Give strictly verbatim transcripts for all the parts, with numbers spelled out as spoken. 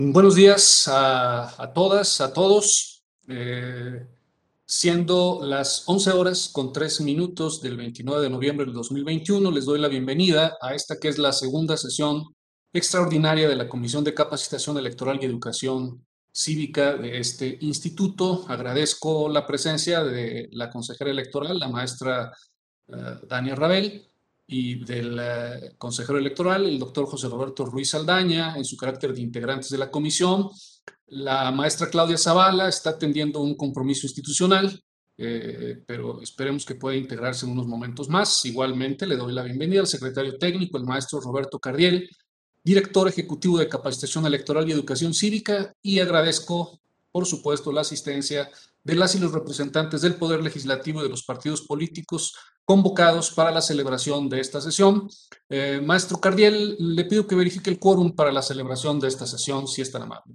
Buenos días a, a todas, a todos. Eh, siendo las once horas con tres minutos del veintinueve de noviembre del dos mil veintiuno, les doy la bienvenida a esta que es la segunda sesión extraordinaria de la Comisión de Capacitación Electoral y Educación Cívica de este instituto. Agradezco la presencia de la consejera electoral, la maestra eh, Dania Rabel, y del eh, consejero electoral, el doctor José Roberto Ruiz Saldaña, en su carácter de integrantes de la comisión. La maestra Claudia Zavala está atendiendo un compromiso institucional, eh, pero esperemos que pueda integrarse en unos momentos más. Igualmente, le doy la bienvenida al secretario técnico, el maestro Roberto Cardiel, director ejecutivo de Capacitación Electoral y Educación Cívica, y agradezco, por supuesto, la asistencia de las y los representantes del Poder Legislativo y de los partidos políticos convocados para la celebración de esta sesión. Eh, maestro Cardiel, le pido que verifique el quórum para la celebración de esta sesión, si es tan amable.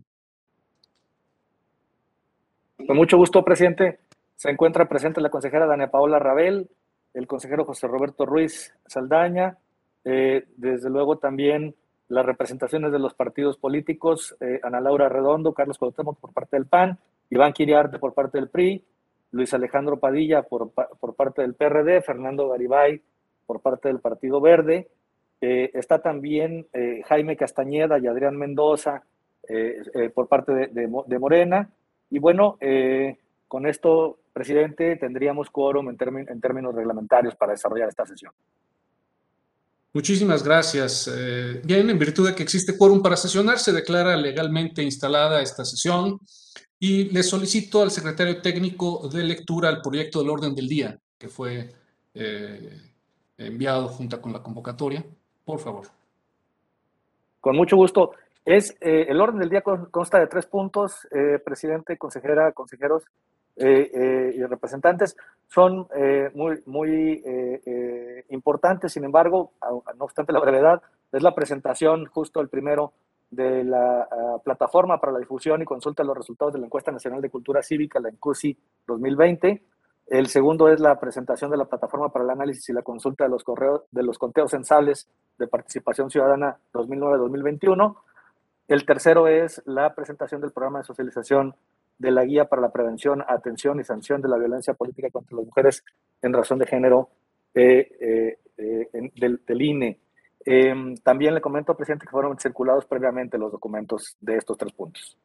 Con mucho gusto, presidente. Se encuentra presente la consejera Dania Paola Rabel, el consejero José Roberto Ruiz Saldaña, eh, desde luego también las representaciones de los partidos políticos, eh, Ana Laura Redondo, Carlos Cuauhtémoc por parte del P A N, Iván Quiriarte por parte del P R I, Luis Alejandro Padilla por, por parte del P R D, Fernando Garibay por parte del Partido Verde, eh, está también eh, Jaime Castañeda y Adrián Mendoza eh, eh, por parte de, de, de Morena. Y bueno, eh, con esto, presidente, tendríamos quórum en, términ en términos reglamentarios para desarrollar esta sesión. Muchísimas gracias. Eh, bien, en virtud de que existe quórum para sesionar, se declara legalmente instalada esta sesión y le solicito al secretario técnico de lectura al proyecto del orden del día que fue eh, enviado junto con la convocatoria. Por favor. Con mucho gusto. Es, eh, el orden del día consta de tres puntos, eh, presidente, consejera, consejeros eh, eh, y representantes. Son eh, muy, muy eh, eh, importantes, sin embargo, no obstante la brevedad, es la presentación, justo el primero, de la uh, plataforma para la difusión y consulta de los resultados de la Encuesta Nacional de Cultura Cívica, la ENCUCI dos mil veinte. El segundo es la presentación de la plataforma para el análisis y la consulta de los, correos, de los conteos censales de participación ciudadana dos mil nueve a dos mil veintiuno. El tercero es la presentación del programa de socialización de la guía para la prevención, atención y sanción de la violencia política contra las mujeres en razón de género eh, eh, eh, en, del, del I N E. Eh, también le comento, presidente, que fueron circulados previamente los documentos de estos tres puntos.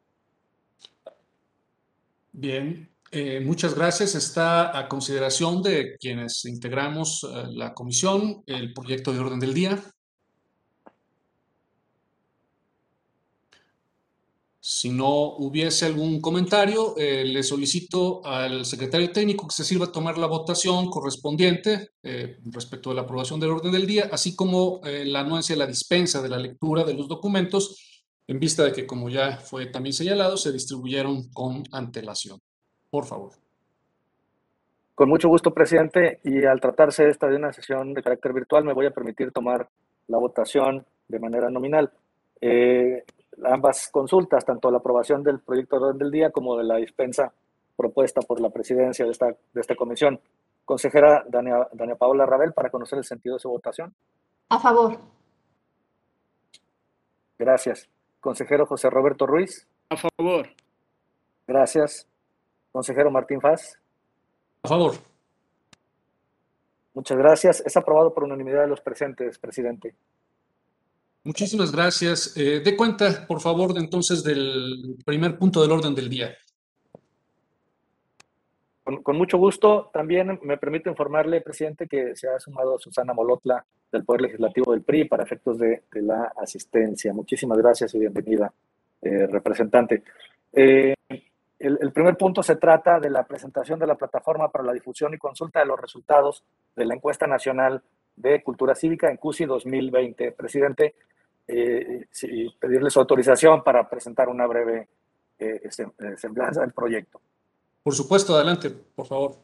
Bien, eh, muchas gracias. Está a consideración de quienes integramos eh, la comisión el proyecto de orden del día. Si no hubiese algún comentario, eh, le solicito al secretario técnico que se sirva a tomar la votación correspondiente eh, respecto a la aprobación del orden del día, así como eh, la anuencia de la dispensa de la lectura de los documentos, en vista de que, como ya fue también señalado, se distribuyeron con antelación. Por favor. Con mucho gusto, presidente, y al tratarse esta de una sesión de carácter virtual, me voy a permitir tomar la votación de manera nominal. Eh, ambas consultas, tanto la aprobación del proyecto de orden del día como de la dispensa propuesta por la presidencia de esta, de esta comisión. Consejera Dania, Dania Paola Rabel, para conocer el sentido de su votación. A favor. Gracias. Consejero José Roberto Ruiz. A favor. Gracias. Consejero Martín Faz. A favor. Muchas gracias. Es aprobado por unanimidad de los presentes, presidente. Muchísimas gracias. Eh, dé cuenta, por favor, de, entonces del primer punto del orden del día. Con, con mucho gusto. También me permito informarle, presidente, que se ha sumado Susana Molotla del Poder Legislativo del P R I para efectos de, de la asistencia. Muchísimas gracias y bienvenida, eh, representante. Eh, el, el primer punto se trata de la presentación de la plataforma para la difusión y consulta de los resultados de la Encuesta Nacional de Cultura Cívica en CUCI dos mil veinte. Presidente, eh, sí, pedirle su autorización para presentar una breve eh, semblanza del proyecto. Por supuesto, adelante, por favor.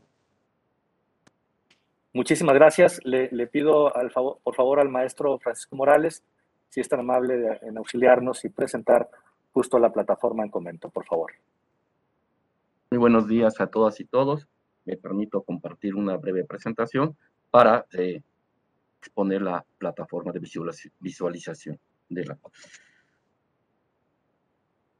Muchísimas gracias. Le, le pido al favor, por favor al maestro Francisco Morales, si es tan amable de, en auxiliarnos y presentar justo la plataforma en comento, por favor. Muy buenos días a todas y todos. Me permito compartir una breve presentación para eh, exponer la plataforma de visualización de la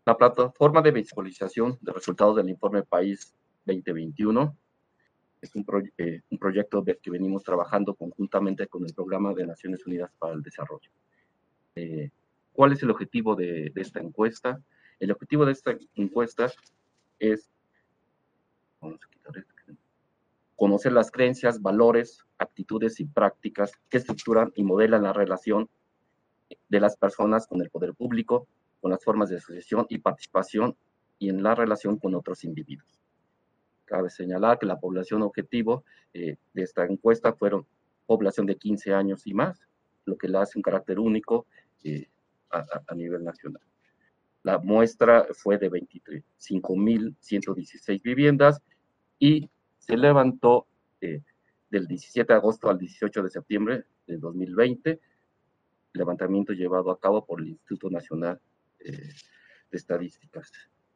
La plataforma de visualización de resultados del informe País veinte veintiuno es un, pro, eh, un proyecto que venimos trabajando conjuntamente con el Programa de Naciones Unidas para el Desarrollo. Eh, ¿Cuál es el objetivo de, de esta encuesta? El objetivo de esta encuesta es vamos a quitar esto, conocer las creencias, valores, actitudes y prácticas que estructuran y modelan la relación de las personas con el poder público, con las formas de asociación y participación y en la relación con otros individuos. Cabe señalar que la población objetivo eh, de esta encuesta fueron población de quince años y más, lo que la hace un carácter único eh, a, a nivel nacional. La muestra fue de veinticinco mil ciento dieciséis viviendas y se levantó eh, del diecisiete de agosto al dieciocho de septiembre de dos mil veinte, levantamiento llevado a cabo por el Instituto Nacional eh, de Estadísticas,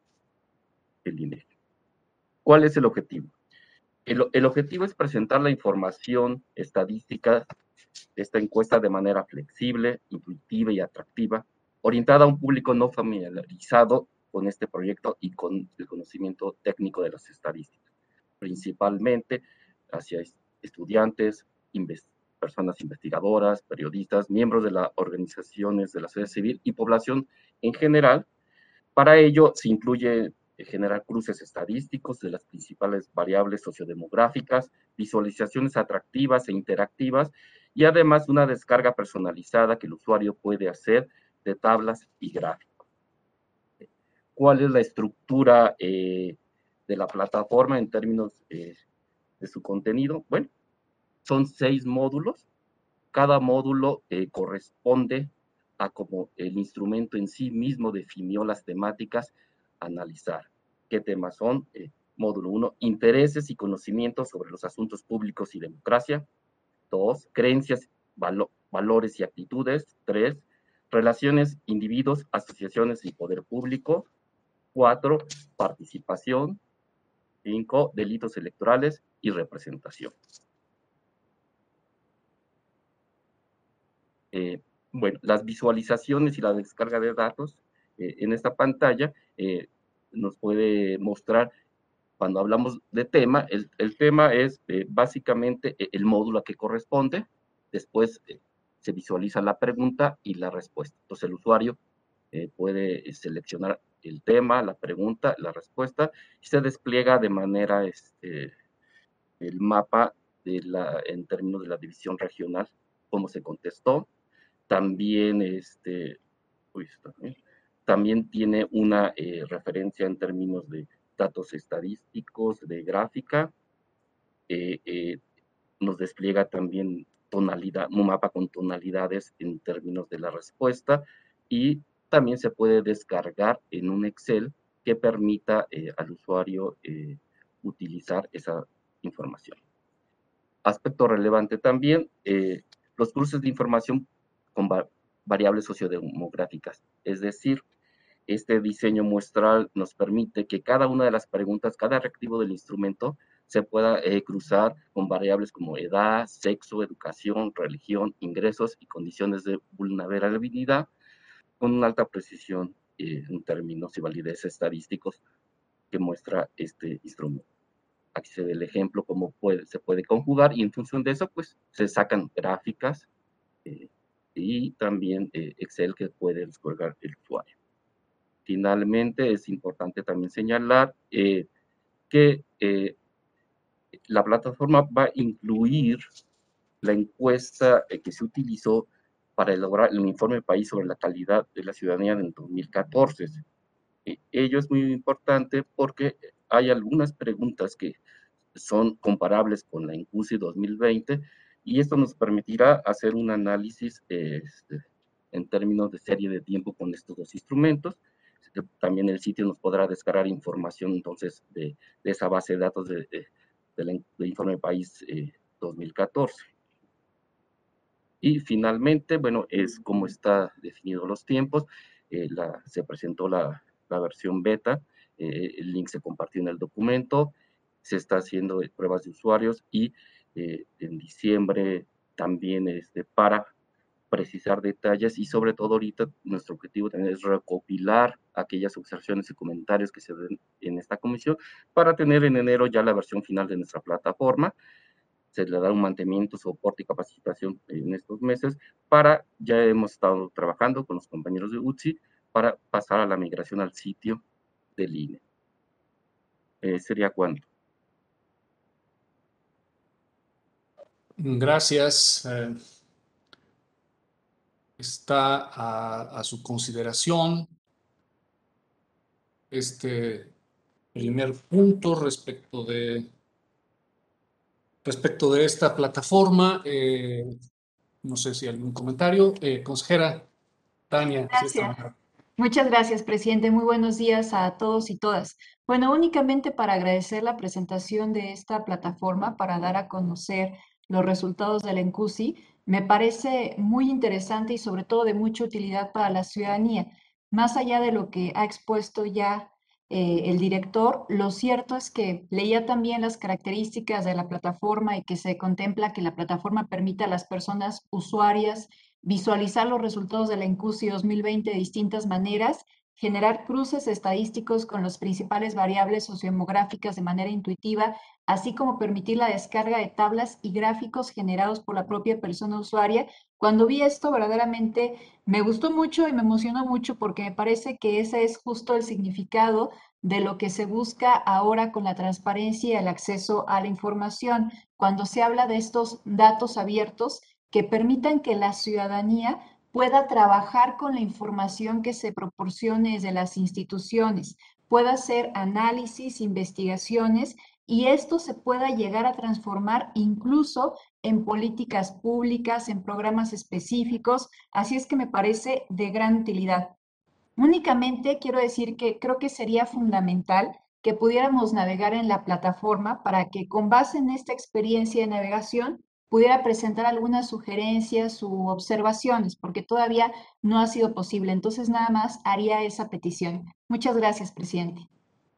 el I N E G I. ¿Cuál es el objetivo? El, el objetivo es presentar la información estadística de esta encuesta de manera flexible, intuitiva y atractiva, orientada a un público no familiarizado con este proyecto y con el conocimiento técnico de las estadísticas, principalmente hacia estudiantes, invest personas investigadoras, periodistas, miembros de las organizaciones de la sociedad civil y población en general. Para ello se incluye generar cruces estadísticos de las principales variables sociodemográficas, visualizaciones atractivas e interactivas y además una descarga personalizada que el usuario puede hacer de tablas y gráficos. ¿Cuál es la estructura eh, de la plataforma en términos eh, de su contenido? Bueno, son seis módulos. Cada módulo eh, corresponde a como el instrumento en sí mismo definió las temáticas a analizar. ¿Qué temas son? Eh, módulo uno, intereses y conocimientos sobre los asuntos públicos y democracia. dos, creencias, valo valores y actitudes. tres, relaciones, individuos, asociaciones y poder público. cuatro, participación. cinco, delitos electorales y representación. Eh, bueno, las visualizaciones y la descarga de datos eh, en esta pantalla eh, nos puede mostrar, cuando hablamos de tema, el, el tema es eh, básicamente el módulo a que corresponde, después eh, se visualiza la pregunta y la respuesta. Entonces el usuario eh, puede seleccionar el tema, la pregunta, la respuesta, y se despliega de manera este, el mapa de la, en términos de la división regional, cómo se contestó. También, este, uy, también, también tiene una eh, referencia en términos de datos estadísticos, de gráfica. Eh, eh, nos despliega también tonalidad, un mapa con tonalidades en términos de la respuesta y también se puede descargar en un Excel que permita eh, al usuario eh, utilizar esa información. Aspecto relevante también, eh, los cruces de información con va variables sociodemográficas, es decir, este diseño muestral nos permite que cada una de las preguntas, cada reactivo del instrumento, se pueda eh, cruzar con variables como edad, sexo, educación, religión, ingresos y condiciones de vulnerabilidad, con una alta precisión eh, en términos y validez estadísticos que muestra este instrumento. Aquí se ve el ejemplo, cómo puede, se puede conjugar y en función de eso, pues, se sacan gráficas eh, y también eh, Excel que puede descargar el usuario. Finalmente, es importante también señalar eh, que eh, la plataforma va a incluir la encuesta eh, que se utilizó para elaborar el informe país sobre la calidad de la ciudadanía en el dos mil catorce. Eh, ello es muy importante porque hay algunas preguntas que son comparables con la INCUSI dos mil veinte y esto nos permitirá hacer un análisis eh, en términos de serie de tiempo con estos dos instrumentos. También el sitio nos podrá descargar información entonces de, de esa base de datos de, de, de la, de Informe País eh, dos mil catorce. Y finalmente, bueno, es como está definido los tiempos. Eh, la, se presentó la, la versión beta, eh, el link se compartió en el documento, se está haciendo pruebas de usuarios y eh, en diciembre también este, para precisar detalles y sobre todo ahorita nuestro objetivo también es recopilar aquellas observaciones y comentarios que se den en esta comisión para tener en enero ya la versión final de nuestra plataforma. Se le da un mantenimiento, soporte y capacitación en estos meses para, ya hemos estado trabajando con los compañeros de U T S I para pasar a la migración al sitio del I N E. Eh, ¿Sería cuánto? Gracias. Eh, está a, a su consideración este primer punto respecto de, respecto de esta plataforma. Eh, no sé si algún comentario. Eh, consejera Tania, si está Gracias. mal. Muchas gracias, presidente. Muy buenos días a todos y todas. Bueno, únicamente para agradecer la presentación de esta plataforma para dar a conocer los resultados del ENCUSI, me parece muy interesante y sobre todo de mucha utilidad para la ciudadanía. Más allá de lo que ha expuesto ya eh, el director, lo cierto es que leía también las características de la plataforma y que se contempla que la plataforma permite a las personas usuarias visualizar los resultados de la ENCUSI dos mil veinte de distintas maneras, generar cruces estadísticos con las principales variables sociodemográficas de manera intuitiva, así como permitir la descarga de tablas y gráficos generados por la propia persona usuaria. Cuando vi esto, verdaderamente me gustó mucho y me emocionó mucho porque me parece que ese es justo el significado de lo que se busca ahora con la transparencia y el acceso a la información. Cuando se habla de estos datos abiertos, que permitan que la ciudadanía pueda trabajar con la información que se proporcione desde las instituciones, pueda hacer análisis, investigaciones y esto se pueda llegar a transformar incluso en políticas públicas, en programas específicos. Así es que me parece de gran utilidad. Únicamente quiero decir que creo que sería fundamental que pudiéramos navegar en la plataforma para que con base en esta experiencia de navegación pudiera presentar algunas sugerencias u observaciones, porque todavía no ha sido posible. Entonces, nada más haría esa petición. Muchas gracias, presidente.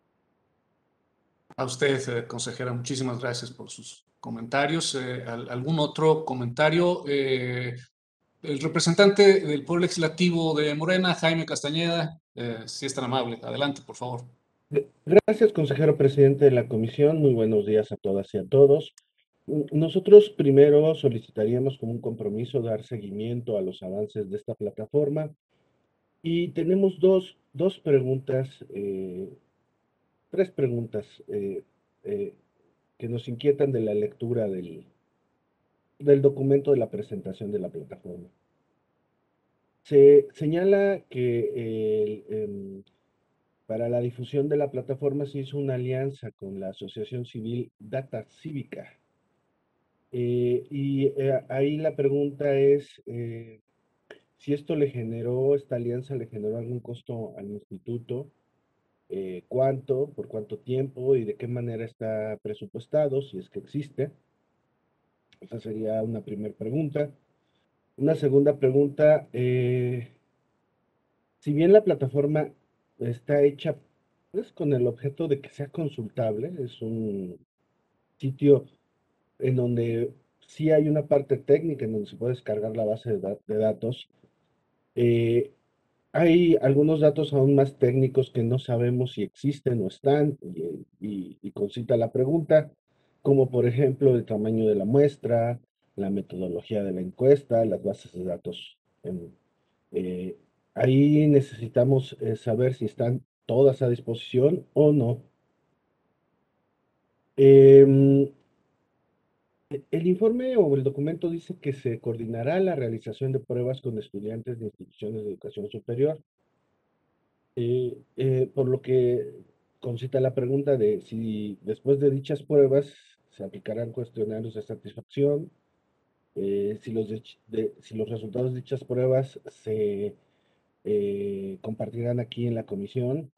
A usted, eh, consejera, muchísimas gracias por sus comentarios. Eh, ¿Algún otro comentario? Eh, el representante del Poder Legislativo de Morena, Jaime Castañeda, eh, si es tan amable. Adelante, por favor. Gracias, consejero presidente de la comisión. Muy buenos días a todas y a todos. Nosotros primero solicitaríamos como un compromiso dar seguimiento a los avances de esta plataforma y tenemos dos, dos preguntas, eh, tres preguntas eh, eh, que nos inquietan de la lectura del, del documento de la presentación de la plataforma. Se señala que el, em, para la difusión de la plataforma se hizo una alianza con la asociación civil Data Cívica. Eh, y eh, ahí la pregunta es eh, si esto le generó, esta alianza le generó algún costo al instituto, eh, cuánto, por cuánto tiempo y de qué manera está presupuestado, si es que existe. Esa sería una primera pregunta. Una segunda pregunta, eh, si bien la plataforma está hecha pues, con el objeto de que sea consultable, es un sitio en donde sí hay una parte técnica en donde se puede descargar la base de, da de datos. Eh, hay algunos datos aún más técnicos que no sabemos si existen o están, y, y, y concita la pregunta, como por ejemplo el tamaño de la muestra, la metodología de la encuesta, las bases de datos. En, eh, ahí necesitamos eh, saber si están todas a disposición o no. Eh, El informe o el documento dice que se coordinará la realización de pruebas con estudiantes de instituciones de educación superior, eh, eh, por lo que concita la pregunta de si después de dichas pruebas se aplicarán cuestionarios de satisfacción, eh, si, los de, de, si los resultados de dichas pruebas se eh, compartirán aquí en la comisión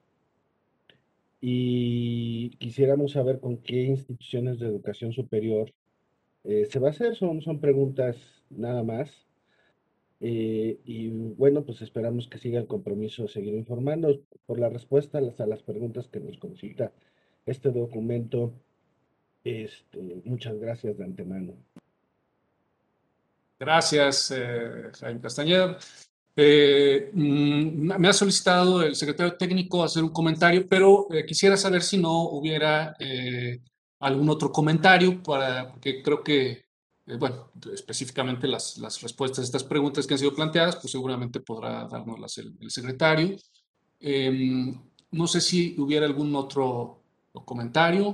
y quisiéramos saber con qué instituciones de educación superior Eh, se va a hacer, son, son preguntas nada más. Eh, y bueno, pues esperamos que siga el compromiso de seguir informando por la respuesta a las, a las preguntas que nos concita este documento. Este, muchas gracias de antemano. Gracias, eh, Jaime Castañeda. Eh, mm, me ha solicitado el secretario técnico hacer un comentario, pero eh, quisiera saber si no hubiera eh, algún otro comentario, para, porque creo que, eh, bueno, específicamente las, las respuestas a estas preguntas que han sido planteadas, pues seguramente podrá dárnoslas el, el secretario. Eh, no sé si hubiera algún otro comentario.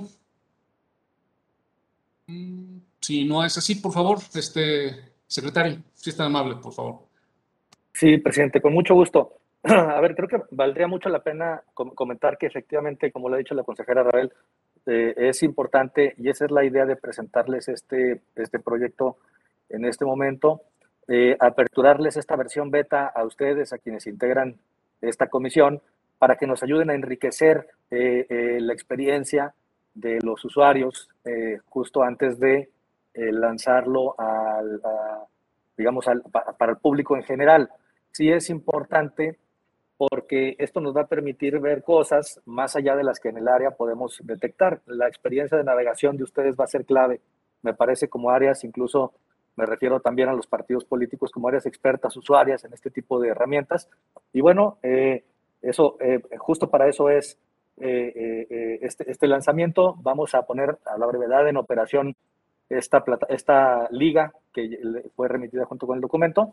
Mm, Si no es así, por favor, este secretario, si es tan amable, por favor. Sí, presidente, con mucho gusto. A ver, creo que valdría mucho la pena com comentar que efectivamente, como lo ha dicho la consejera Rael, eh, es importante y esa es la idea de presentarles este, este proyecto en este momento, eh, aperturarles esta versión beta a ustedes, a quienes integran esta comisión, para que nos ayuden a enriquecer eh, eh, la experiencia de los usuarios eh, justo antes de eh, lanzarlo al, a, digamos, al, para el público en general. Sí es importante porque esto nos va a permitir ver cosas más allá de las que en el área podemos detectar. La experiencia de navegación de ustedes va a ser clave, me parece, como áreas, incluso me refiero también a los partidos políticos como áreas expertas, usuarias en este tipo de herramientas. Y bueno, eh, eso, eh, justo para eso es eh, eh, este, este lanzamiento. Vamos a poner a la brevedad en operación esta, plata, esta liga que fue remitida junto con el documento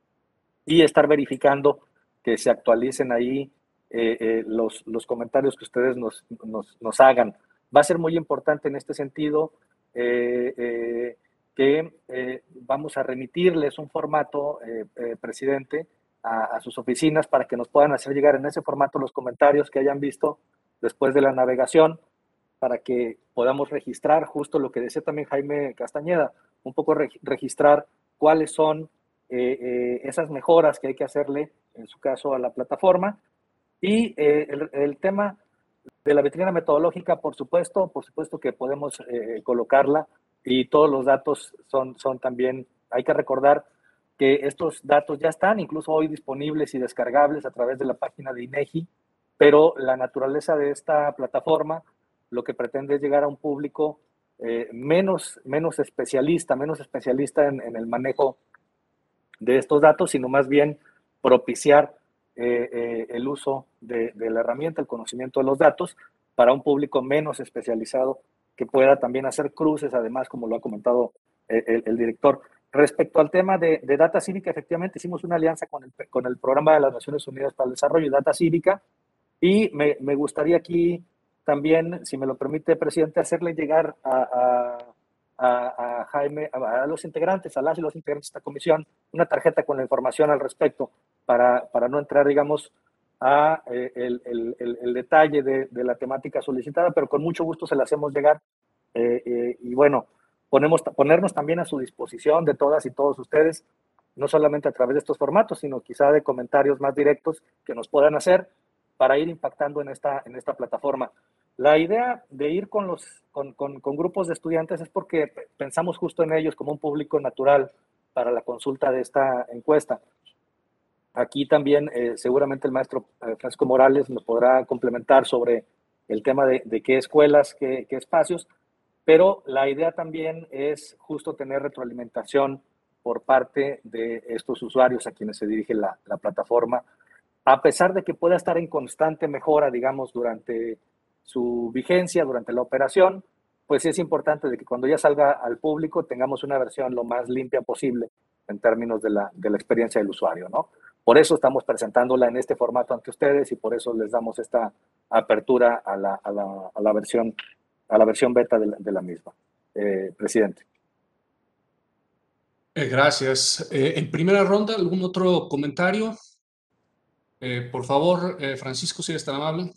y estar verificando que se actualicen ahí eh, eh, los, los comentarios que ustedes nos, nos, nos, hagan. Va a ser muy importante en este sentido eh, eh, que eh, vamos a remitirles un formato, eh, eh, presidente, a, a sus oficinas para que nos puedan hacer llegar en ese formato los comentarios que hayan visto después de la navegación, para que podamos registrar justo lo que decía también Jaime Castañeda, un poco re registrar cuáles son eh, eh, esas mejoras que hay que hacerle, en su caso, a la plataforma. Y eh, el, el tema de la vitrina metodológica, por supuesto, por supuesto que podemos eh, colocarla y todos los datos son, son también, hay que recordar que estos datos ya están incluso hoy disponibles y descargables a través de la página de INEGI, pero la naturaleza de esta plataforma lo que pretende es llegar a un público eh, menos, menos especialista, menos especialista en, en el manejo de estos datos, sino más bien propiciar eh, eh, el uso de, de, la herramienta, el conocimiento de los datos, para un público menos especializado que pueda también hacer cruces, además, como lo ha comentado el, el, el director. Respecto al tema de, de Data Cívica, efectivamente hicimos una alianza con el, con el Programa de las Naciones Unidas para el Desarrollo y Data Cívica, y me, me gustaría aquí también, si me lo permite, presidente, hacerle llegar a, a, a, a Jaime, a, a los integrantes, a las y los integrantes de esta comisión, una tarjeta con la información al respecto, para, para no entrar, digamos, a eh, el, el, el, el detalle de, de la temática solicitada, pero con mucho gusto se la hacemos llegar. Eh, eh, y bueno, ponemos, ponernos también a su disposición de todas y todos ustedes, no solamente a través de estos formatos, sino quizá de comentarios más directos que nos puedan hacer para ir impactando en esta, en esta plataforma. La idea de ir con, los, con, con, con grupos de estudiantes es porque pensamos justo en ellos como un público natural para la consulta de esta encuesta. Aquí también eh, seguramente el maestro eh, Francisco Morales nos podrá complementar sobre el tema de, de qué escuelas, qué, qué espacios, pero la idea también es justo tener retroalimentación por parte de estos usuarios a quienes se dirige la, la plataforma, a pesar de que pueda estar en constante mejora, digamos, durante su vigencia, durante la operación, pues es importante de que cuando ya salga al público tengamos una versión lo más limpia posible en términos de la, de la experiencia del usuario, ¿no? Por eso estamos presentándola en este formato ante ustedes y por eso les damos esta apertura a la, a la, a la, versión, a la versión beta de la, de la misma. Eh, presidente. Eh, gracias. Eh, en primera ronda, ¿algún otro comentario? Eh, por favor, eh, Francisco, si eres tan amable.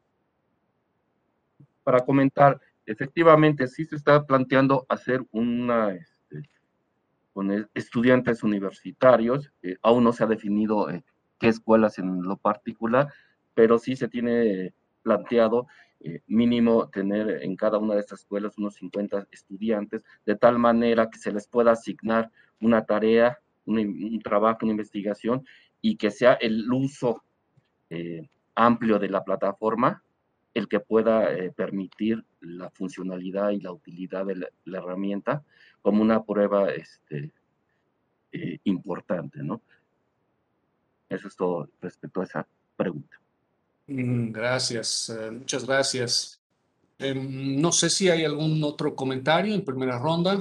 Para comentar, efectivamente, sí se está planteando hacer una, este, con estudiantes universitarios, eh, aún no se ha definido eh, qué escuelas en lo particular, pero sí se tiene planteado eh, mínimo tener en cada una de estas escuelas unos cincuenta estudiantes, de tal manera que se les pueda asignar una tarea, un, un trabajo, una investigación, y que sea el uso eh, amplio de la plataforma el que pueda eh, permitir la funcionalidad y la utilidad de la, la herramienta como una prueba este, eh, importante, ¿no? Eso es todo respecto a esa pregunta. Gracias, eh, muchas gracias. Eh, no sé si hay algún otro comentario en primera ronda.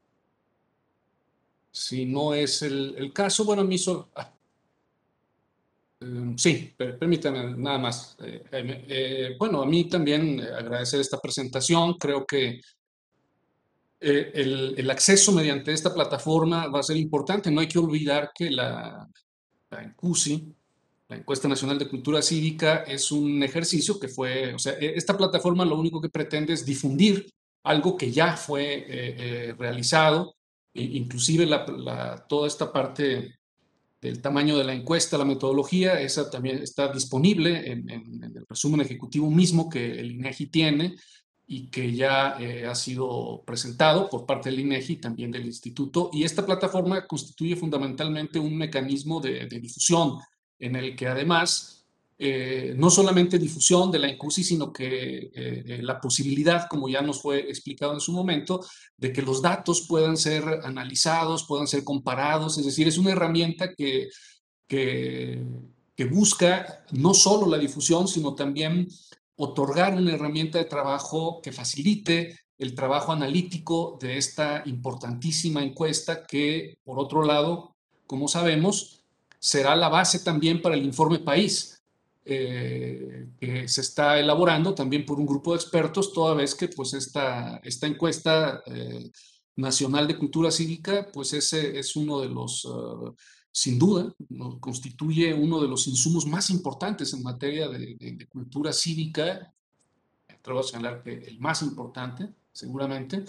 Si no es el, el caso, bueno, a mí so, ah, eh, sí, per, permítame nada más. Eh, eh, bueno, a mí también agradecer esta presentación. Creo que eh, el, el acceso mediante esta plataforma va a ser importante. No hay que olvidar que la, la ENCUSI, la Encuesta Nacional de Cultura Cívica, es un ejercicio que fue, o sea, esta plataforma lo único que pretende es difundir algo que ya fue eh, eh, realizado, e inclusive la, la, toda esta parte del tamaño de la encuesta, la metodología, esa también está disponible en, en, en el resumen ejecutivo mismo que el INEGI tiene y que ya eh, ha sido presentado por parte del INEGI y también del Instituto. Y esta plataforma constituye fundamentalmente un mecanismo de, de difusión en el que además eh, no solamente difusión de la ENCUSI, sino que eh, la posibilidad, como ya nos fue explicado en su momento, de que los datos puedan ser analizados, puedan ser comparados, es decir, es una herramienta que, que, que busca no solo la difusión, sino también otorgar una herramienta de trabajo que facilite el trabajo analítico de esta importantísima encuesta que, por otro lado, como sabemos, será la base también para el informe país, eh, que se está elaborando también por un grupo de expertos, toda vez que pues esta, esta encuesta eh, nacional de cultura cívica, pues ese es uno de los, uh, sin duda, ¿no? Constituye uno de los insumos más importantes en materia de, de, de cultura cívica, me atrevo a señalar que el más importante, seguramente,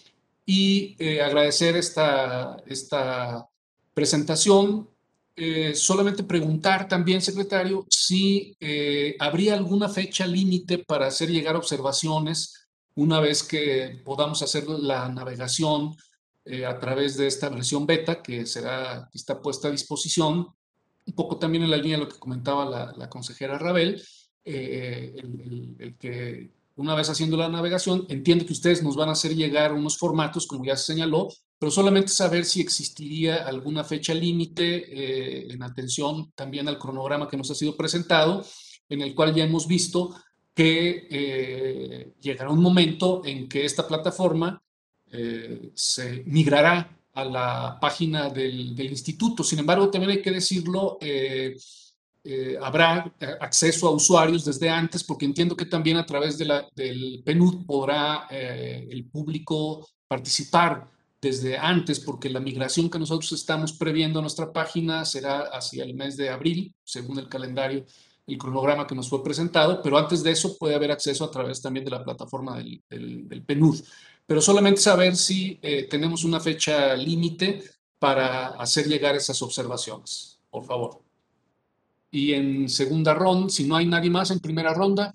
y eh, agradecer esta, esta presentación. Eh, solamente preguntar también, secretario, si eh, habría alguna fecha límite para hacer llegar observaciones una vez que podamos hacer la navegación eh, a través de esta versión beta que será, que está puesta a disposición, un poco también en la línea de lo que comentaba la, la consejera Rabel, eh, el, el, el que una vez haciendo la navegación, entiendo que ustedes nos van a hacer llegar unos formatos, como ya se señaló, pero solamente saber si existiría alguna fecha límite eh, en atención también al cronograma que nos ha sido presentado, en el cual ya hemos visto que eh, llegará un momento en que esta plataforma eh, se migrará a la página del, del instituto. Sin embargo, también hay que decirlo, eh, eh, habrá acceso a usuarios desde antes, porque entiendo que también a través de la, del P N U D podrá eh, el público participar desde antes, porque la migración que nosotros estamos previendo a nuestra página será hacia el mes de abril, según el calendario, el cronograma que nos fue presentado, pero antes de eso puede haber acceso a través también de la plataforma del, del, del P N U D. Pero solamente saber si eh, tenemos una fecha límite para hacer llegar esas observaciones, por favor. Y en segunda ronda, si no hay nadie más en primera ronda.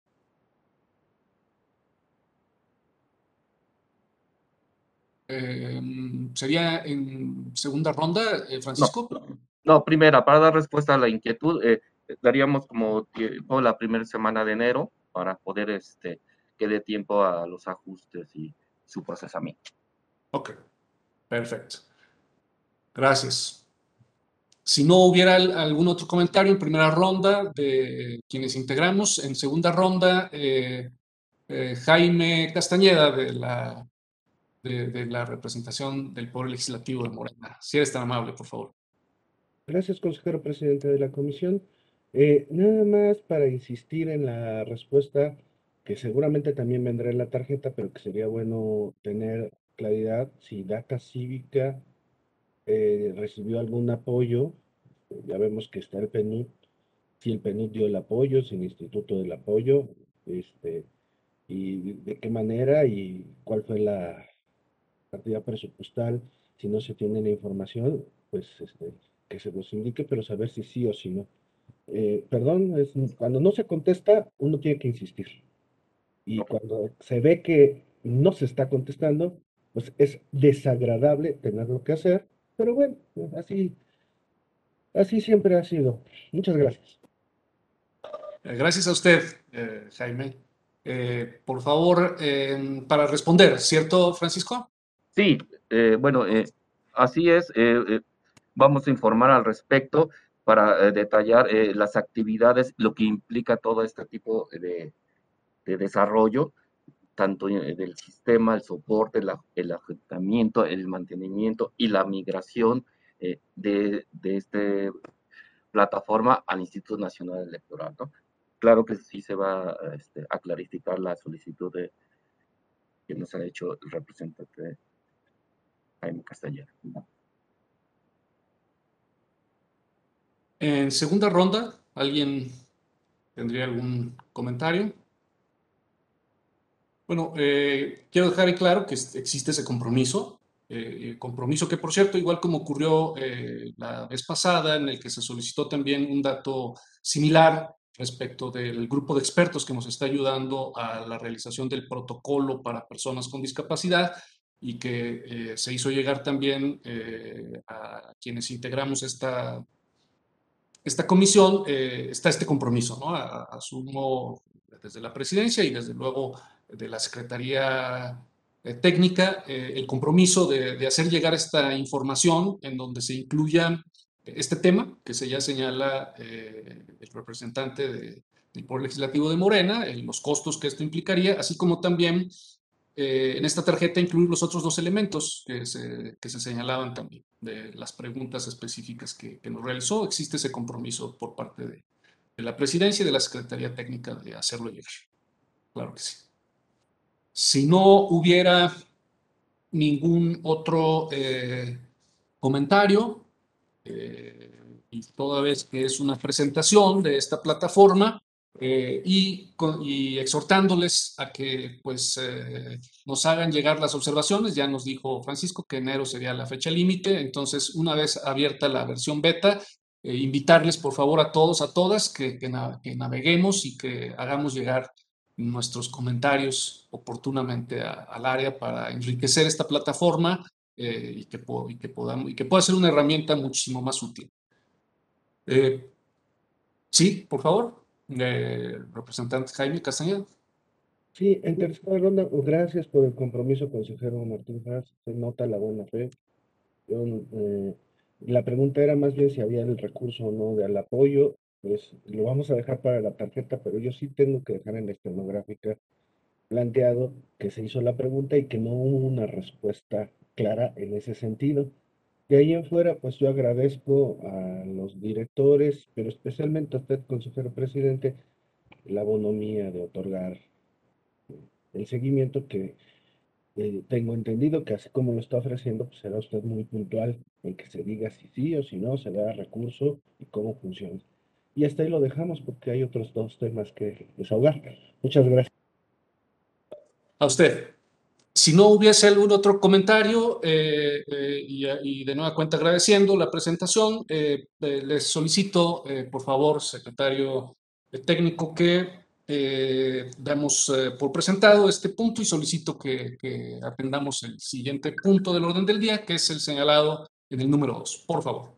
Eh, ¿Sería en segunda ronda, eh, Francisco? No, no, primera, para dar respuesta a la inquietud, eh, daríamos como tiempo la primera semana de enero para poder este, que dé tiempo a los ajustes y su procesamiento. Ok, perfecto. Gracias. Si no hubiera algún otro comentario en primera ronda de quienes integramos, en segunda ronda, eh, eh, Jaime Castañeda de la, de, de la representación del Poder Legislativo de Morena. Si eres tan amable, por favor. Gracias, consejero presidente de la comisión. Eh, nada más para insistir en la respuesta, que seguramente también vendrá en la tarjeta, pero que sería bueno tener claridad si Data Cívica eh, recibió algún apoyo. Ya vemos que está el P N U D, si el P N U D dio el apoyo, si el instituto dio el apoyo, este, y de qué manera y cuál fue la partida presupuestal. Si no se tiene la información, pues este, que se nos indique, pero saber si sí o si no. Eh, perdón, es, cuando no se contesta, uno tiene que insistir. Y cuando se ve que no se está contestando, pues es desagradable tenerlo que hacer, pero bueno, así, así siempre ha sido. Muchas gracias. Gracias a usted, eh, Jaime. Eh, por favor, eh, para responder, ¿cierto, Francisco? Sí, eh, bueno, eh, así es. Eh, eh, vamos a informar al respecto para eh, detallar eh, las actividades, lo que implica todo este tipo de, de desarrollo, tanto del sistema, el soporte, la, el ajuntamiento, el mantenimiento y la migración eh, de, de esta plataforma al Instituto Nacional Electoral, ¿no? Claro que sí se va este, a clarificar la solicitud de, que nos ha hecho el representante Jaime Castellano. En segunda ronda, ¿alguien tendría algún comentario? Bueno, eh, quiero dejar en claro que existe ese compromiso, eh, compromiso que, por cierto, igual como ocurrió eh, la vez pasada, en el que se solicitó también un dato similar respecto del grupo de expertos que nos está ayudando a la realización del protocolo para personas con discapacidad y que eh, se hizo llegar también eh, a quienes integramos esta, esta comisión, eh, está este compromiso, ¿no? A, asumo desde la presidencia y desde luego de la Secretaría eh, Técnica eh, el compromiso de, de, hacer llegar esta información en donde se incluya este tema que se ya señala eh, el representante de, del Poder Legislativo de Morena, en los costos que esto implicaría, así como también eh, en esta tarjeta incluir los otros dos elementos que se, que se señalaban también de las preguntas específicas que, que nos realizó. Existe ese compromiso por parte de, de la presidencia y de la Secretaría Técnica de hacerlo llegar. Claro que sí. Si no hubiera ningún otro eh, comentario, eh, y toda vez que es una presentación de esta plataforma, eh, y, con, y exhortándoles a que pues eh, nos hagan llegar las observaciones. Ya nos dijo Francisco que enero sería la fecha límite, entonces una vez abierta la versión beta, eh, invitarles por favor a todos, a todas, que, que, na que naveguemos y que hagamos llegar nuestros comentarios oportunamente a, al área para enriquecer esta plataforma eh, y, que y, que podamos, y que pueda ser una herramienta muchísimo más útil. Eh, sí, por favor, eh, representante Jaime Castañeda. Sí, en tercera ronda, gracias por el compromiso, consejero Martín Faz, se nota la buena fe. Yo, eh, la pregunta era más bien si había el recurso o no del apoyo, pues lo vamos a dejar para la tarjeta, pero yo sí tengo que dejar en la estenográfica planteado que se hizo la pregunta y que no hubo una respuesta clara en ese sentido. De ahí en fuera, pues yo agradezco a los directores, pero especialmente a usted, consejero presidente, la bonomía de otorgar el seguimiento que eh, tengo entendido que así como lo está ofreciendo, pues será usted muy puntual en que se diga si sí o si no, se le da recurso y cómo funciona. Y hasta ahí lo dejamos porque hay otros dos temas que desahogar. Muchas gracias. A usted. Si no hubiese algún otro comentario, eh, eh, y, y de nueva cuenta agradeciendo la presentación, eh, eh, les solicito, eh, por favor, secretario técnico, que eh, damos eh, por presentado este punto y solicito que, que atendamos el siguiente punto del orden del día, que es el señalado en el número dos. Por favor.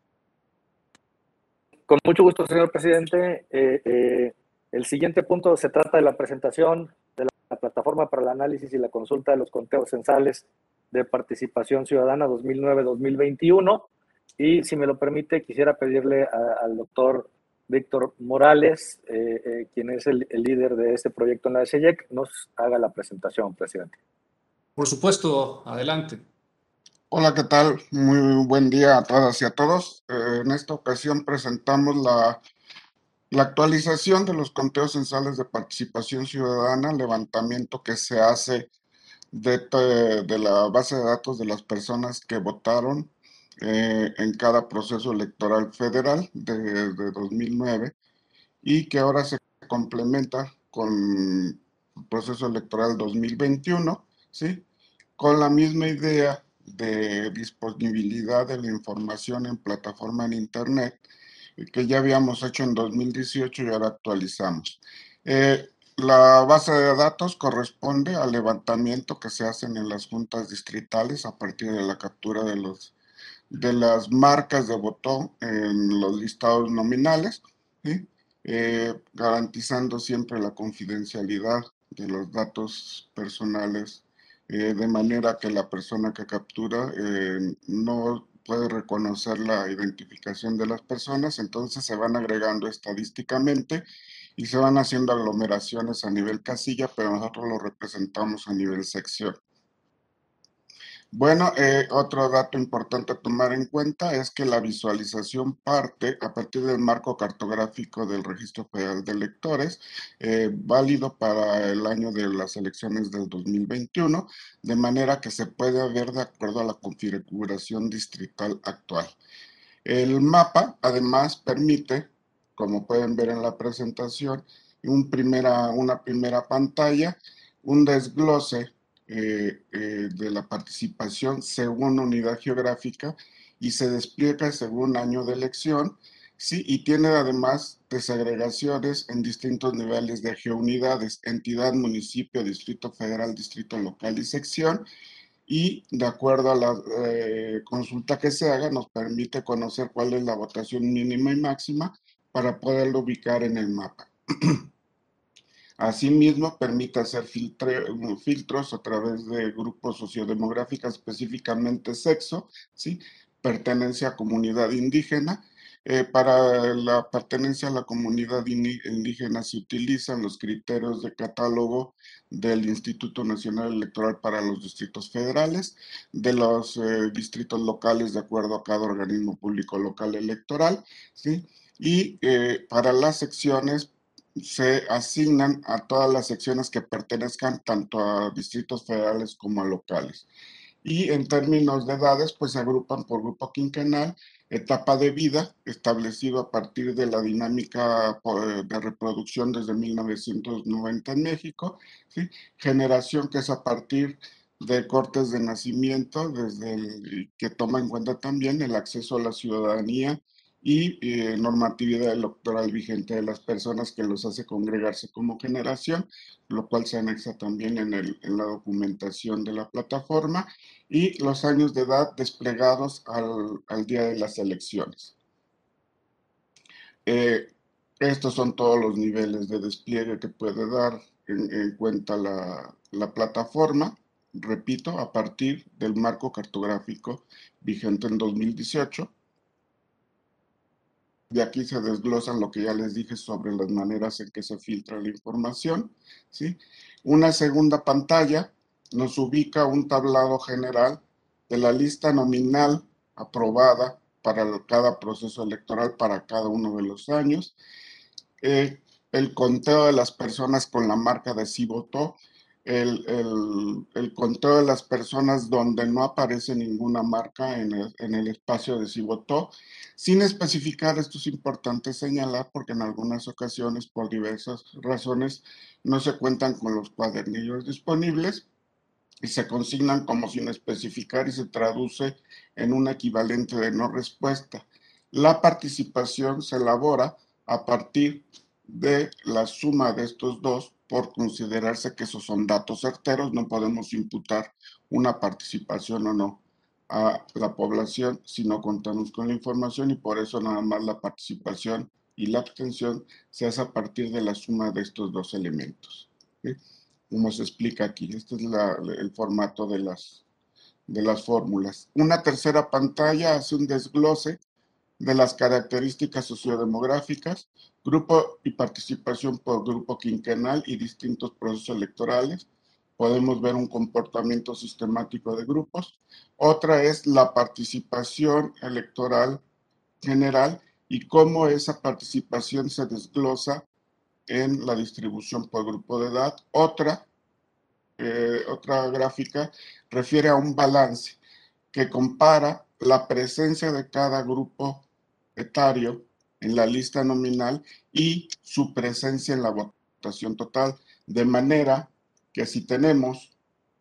Con mucho gusto, señor presidente. Eh, eh, el siguiente punto se trata de la presentación de la plataforma para el análisis y la consulta de los conteos censales de participación ciudadana dos mil nueve dos mil veintiuno. Y si me lo permite, quisiera pedirle a, al doctor Víctor Morales, eh, eh, quien es el, el líder de este proyecto en la S E Y E C, nos haga la presentación, presidente. Por supuesto, adelante. Hola, ¿qué tal? Muy buen día a todas y a todos. Eh, en esta ocasión presentamos la, la actualización de los conteos censales de participación ciudadana, levantamiento que se hace de, de la base de datos de las personas que votaron eh, en cada proceso electoral federal desde dos mil nueve y que ahora se complementa con el proceso electoral dos mil veintiuno, ¿sí? Con la misma idea de disponibilidad de la información en plataforma en Internet que ya habíamos hecho en dos mil dieciocho y ahora actualizamos. Eh, la base de datos corresponde al levantamiento que se hacen en las juntas distritales a partir de la captura de, los, de las marcas de voto en los listados nominales, ¿sí? eh, garantizando siempre la confidencialidad de los datos personales, eh, de manera que la persona que captura eh, no puede reconocer la identificación de las personas, entonces se van agregando estadísticamente y se van haciendo aglomeraciones a nivel casilla, pero nosotros lo representamos a nivel sección. Bueno, eh, otro dato importante a tomar en cuenta es que la visualización parte a partir del marco cartográfico del Registro Federal de Electores, eh, válido para el año de las elecciones del dos mil veintiuno, de manera que se puede ver de acuerdo a la configuración distrital actual. El mapa, además, permite, como pueden ver en la presentación, un primera, una primera pantalla, un desglose eh, eh, de la participación según unidad geográfica y se despliega según año de elección, ¿sí? Y tiene además desagregaciones en distintos niveles de geounidades, entidad, municipio, distrito federal, distrito local y sección, y de acuerdo a la eh, consulta que se haga nos permite conocer cuál es la votación mínima y máxima para poderlo ubicar en el mapa. Asimismo, permite hacer filtre, filtros a través de grupos sociodemográficos, específicamente sexo, ¿sí? Pertenencia a comunidad indígena. Eh, para la pertenencia a la comunidad indígena se utilizan los criterios de catálogo del Instituto Nacional Electoral para los distritos federales, de los eh, distritos locales de acuerdo a cada organismo público local electoral, ¿sí? Y eh, para las secciones se asignan a todas las secciones que pertenezcan tanto a distritos federales como a locales. Y en términos de edades, pues se agrupan por grupo quinquenal, etapa de vida, establecido a partir de la dinámica de reproducción desde mil novecientos noventa en México, ¿sí? Generación, que es a partir de cortes de nacimiento, desde el, que toma en cuenta también el acceso a la ciudadanía y eh, normatividad electoral vigente de las personas que los hace congregarse como generación, lo cual se anexa también en, el, en la documentación de la plataforma, y los años de edad desplegados al, al día de las elecciones. Eh, estos son todos los niveles de despliegue que puede dar en, en cuenta la, la plataforma, repito, a partir del marco cartográfico vigente en dos mil dieciocho. De aquí se desglosan lo que ya les dije sobre las maneras en que se filtra la información, ¿sí? Una segunda pantalla nos ubica un tablado general de la lista nominal aprobada para cada proceso electoral para cada uno de los años, eh, el conteo de las personas con la marca de sí votó, el, el, el conteo de las personas donde no aparece ninguna marca en el, en el espacio de sí votó, sin especificar. Esto es importante señalar porque en algunas ocasiones, por diversas razones, no se cuentan con los cuadernillos disponibles y se consignan como sin especificar y se traduce en un equivalente de no respuesta. La participación se elabora a partir de la suma de estos dos, por considerarse que esos son datos certeros. No podemos imputar una participación o no a la población si no contamos con la información, y por eso nada más la participación y la abstención se hace a partir de la suma de estos dos elementos, ¿sí? Como se explica aquí. Este es la, el formato de las, de las fórmulas. Una tercera pantalla hace un desglose de las características sociodemográficas, grupo y participación por grupo quinquenal y distintos procesos electorales. Podemos ver un comportamiento sistemático de grupos. Otra es la participación electoral general y cómo esa participación se desglosa en la distribución por grupo de edad. Otra, eh, otra gráfica refiere a un balance que compara la presencia de cada grupo etario en la lista nominal y su presencia en la votación total, de manera que si tenemos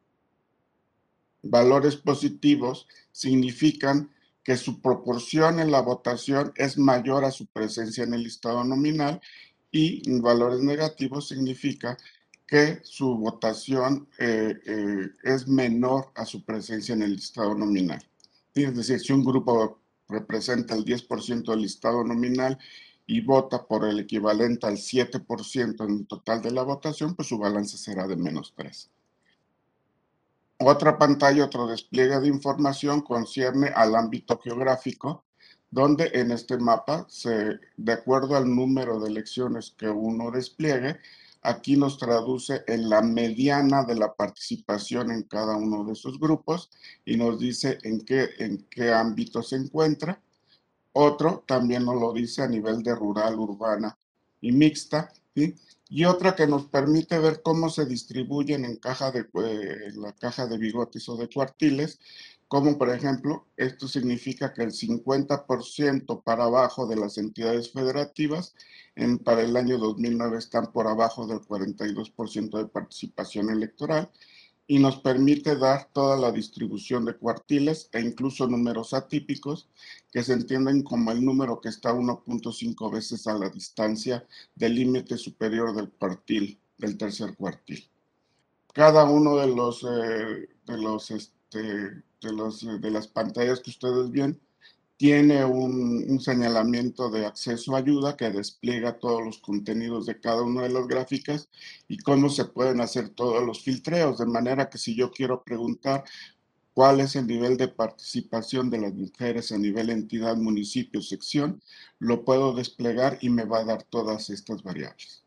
valores positivos, significan que su proporción en la votación es mayor a su presencia en el listado nominal, y valores negativos significa que su votación eh, eh, es menor a su presencia en el listado nominal. Es decir, si un grupo representa el diez por ciento del listado nominal y vota por el equivalente al siete por ciento en el total de la votación, pues su balance será de menos tres. Otra pantalla, otro despliegue de información concierne al ámbito geográfico, donde en este mapa, se, de acuerdo al número de elecciones que uno despliegue, aquí nos traduce en la mediana de la participación en cada uno de esos grupos y nos dice en qué, en qué ámbito se encuentra. Otro también nos lo dice a nivel de rural, urbana y mixta, ¿sí? Y otra que nos permite ver cómo se distribuyen en, caja de, eh, en la caja de bigotes o de cuartiles, como por ejemplo, esto significa que el cincuenta por ciento para abajo de las entidades federativas en, para el año dos mil nueve están por abajo del cuarenta y dos por ciento de participación electoral, y nos permite dar toda la distribución de cuartiles e incluso números atípicos que se entienden como el número que está uno punto cinco veces a la distancia del límite superior del cuartil, del tercer cuartil. Cada uno de los, eh, de, los, este, de, los, de las pantallas que ustedes ven tiene un, un señalamiento de acceso a ayuda que despliega todos los contenidos de cada una de las gráficas y cómo se pueden hacer todos los filtreos, de manera que si yo quiero preguntar cuál es el nivel de participación de las mujeres a nivel entidad, municipio, sección, lo puedo desplegar y me va a dar todas estas variables.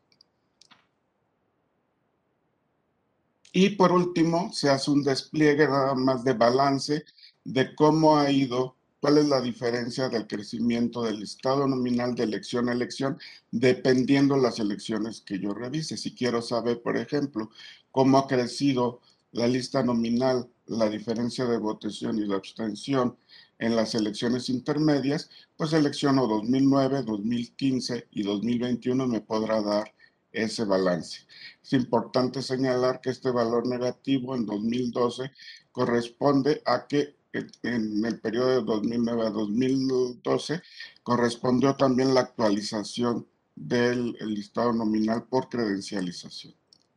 Y por último, se hace un despliegue nada más de balance de cómo ha ido, cuál es la diferencia del crecimiento del estado nominal de elección a elección, dependiendo las elecciones que yo revise. Si quiero saber, por ejemplo, cómo ha crecido la lista nominal, la diferencia de votación y la abstención en las elecciones intermedias, pues selecciono dos mil nueve, dos mil quince y dos mil veintiuno, me podrá dar ese balance. Es importante señalar que este valor negativo en dos mil doce corresponde a que en el periodo de dos mil nueve a dos mil doce correspondió también la actualización del listado nominal por credencialización.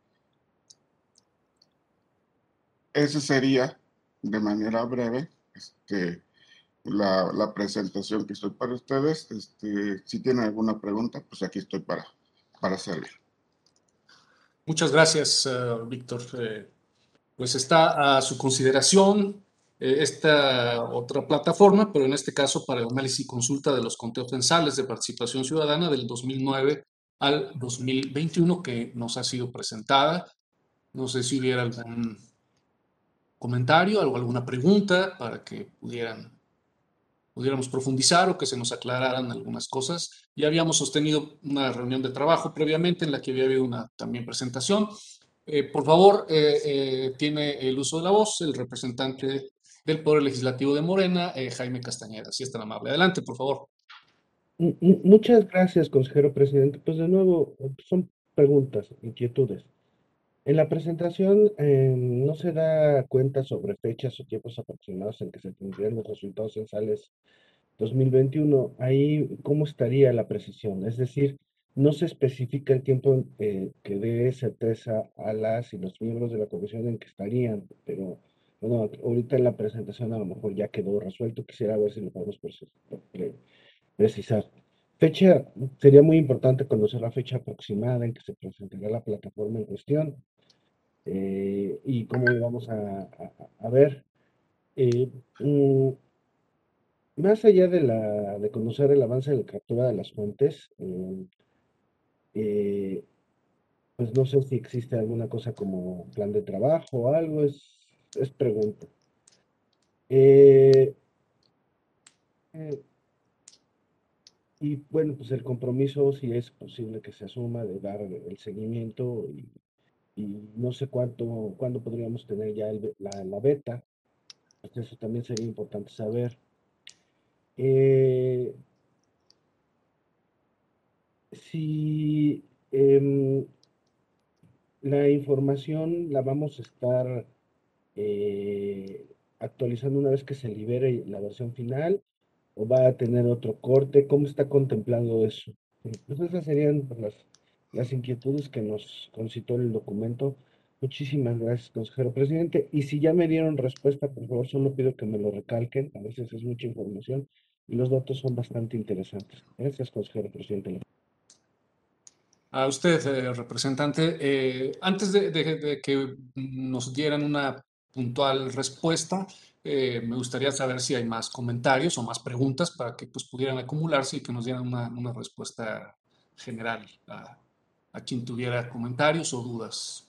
Ese sería, de manera breve, este, la, la presentación que estoy para ustedes. Este, si tienen alguna pregunta, pues aquí estoy para, para servir. Muchas gracias, uh, Víctor. Eh, pues está a su consideración eh, esta otra plataforma, pero en este caso para el análisis y consulta de los conteos censales de participación ciudadana del dos mil nueve al dos mil veintiuno que nos ha sido presentada. No sé si hubiera algún comentario, algo, alguna pregunta para que pudieran, pudiéramos profundizar o que se nos aclararan algunas cosas. Ya habíamos sostenido una reunión de trabajo previamente en la que había habido una también presentación. Eh, por favor, eh, eh, tiene el uso de la voz el representante del Poder Legislativo de Morena, eh, Jaime Castañeda. Si es tan amable. Adelante, por favor. Muchas gracias, consejero presidente. Pues de nuevo, son preguntas, inquietudes. En la presentación eh, no se da cuenta sobre fechas o tiempos aproximados en que se tendrían los resultados censales dos mil veintiuno. Ahí, ¿cómo estaría la precisión? Es decir, no se especifica el tiempo eh, que dé certeza a las y los miembros de la comisión en que estarían, pero bueno, ahorita en la presentación a lo mejor ya quedó resuelto. Quisiera ver si lo podemos precisar. Fecha, sería muy importante conocer la fecha aproximada en que se presentará la plataforma en cuestión. Eh, y cómo vamos a, a, a ver. Eh, mm, más allá de, la, de conocer el avance de la captura de las fuentes, eh, eh, pues no sé si existe alguna cosa como plan de trabajo o algo, es, es pregunta. Eh, eh, y bueno, pues el compromiso, si es posible que se asuma, de dar el seguimiento y, y no sé cuánto, cuándo podríamos tener ya el, la, la beta. Pues eso también sería importante saber. Eh, si eh, la información la vamos a estar eh, actualizando una vez que se libere la versión final, o va a tener otro corte, ¿cómo está contemplando eso? Pues esas serían las, las inquietudes que nos concitó el documento. Muchísimas gracias, consejero presidente. Y si ya me dieron respuesta, por favor, solo pido que me lo recalquen. A veces es mucha información y los datos son bastante interesantes. Gracias, consejero presidente. A usted, eh, representante. Eh, antes de, de, de que nos dieran una puntual respuesta. Eh, me gustaría saber si hay más comentarios o más preguntas para que pues, pudieran acumularse y que nos dieran una, una respuesta general a, a quien tuviera comentarios o dudas.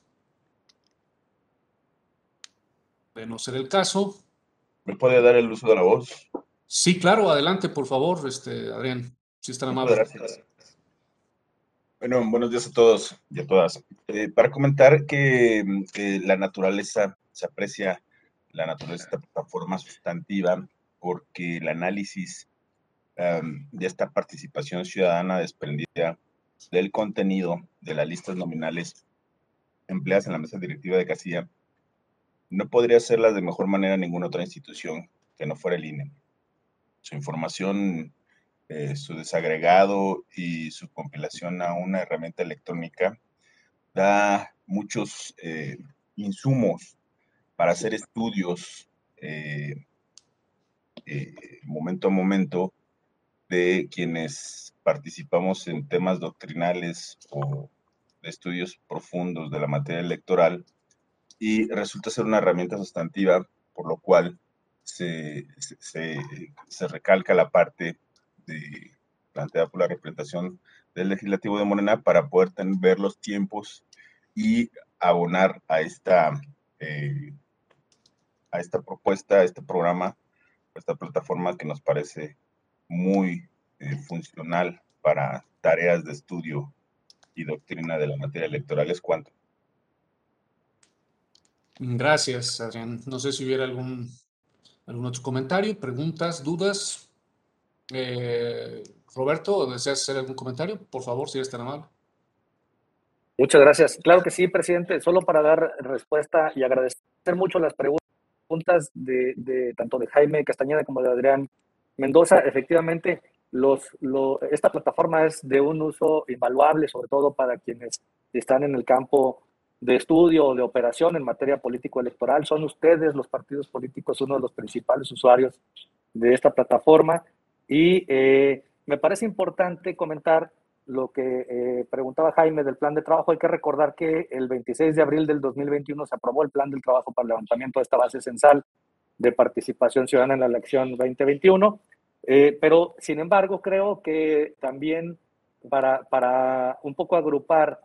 De no ser el caso. ¿Me puede dar el uso de la voz? Sí, claro, adelante, por favor, este, Adrián, si es tan amable. Gracias. Bueno, buenos días a todos y a todas. Eh, para comentar que eh, la naturaleza, se aprecia la naturaleza de esta plataforma sustantiva porque el análisis um, de esta participación ciudadana desprendida del contenido de las listas nominales empleadas en la mesa directiva de Casilla no podría hacerlas de mejor manera ninguna otra institución que no fuera el I N E. Su información, eh, su desagregado y su compilación a una herramienta electrónica da muchos eh, insumos para hacer estudios eh, eh, momento a momento de quienes participamos en temas doctrinales o de estudios profundos de la materia electoral, y resulta ser una herramienta sustantiva, por lo cual se, se, se recalca la parte de, planteada por la representación del Legislativo de Morena para poder tener, ver los tiempos y abonar a esta, eh, a esta propuesta, a este programa, a esta plataforma que nos parece muy eh, funcional para tareas de estudio y doctrina de la materia electoral. Es cuanto. Gracias, Adrián. No sé si hubiera algún, algún otro comentario, preguntas, dudas. Eh, Roberto, ¿deseas hacer algún comentario? Por favor, si eres tan amable. Muchas gracias. Claro que sí, presidente. Solo para dar respuesta y agradecer mucho las preguntas de, de tanto de Jaime Castañeda como de Adrián Mendoza. Efectivamente, los, lo, esta plataforma es de un uso invaluable, sobre todo para quienes están en el campo de estudio o de operación en materia político-electoral. Son ustedes, los partidos políticos, uno de los principales usuarios de esta plataforma. Y eh, me parece importante comentar lo que eh, preguntaba Jaime del plan de trabajo. Hay que recordar que el veintiséis de abril del dos mil veintiuno se aprobó el plan del trabajo para el levantamiento de esta base censal de participación ciudadana en la elección veinte veintiuno, eh, pero sin embargo creo que también para, para un poco agrupar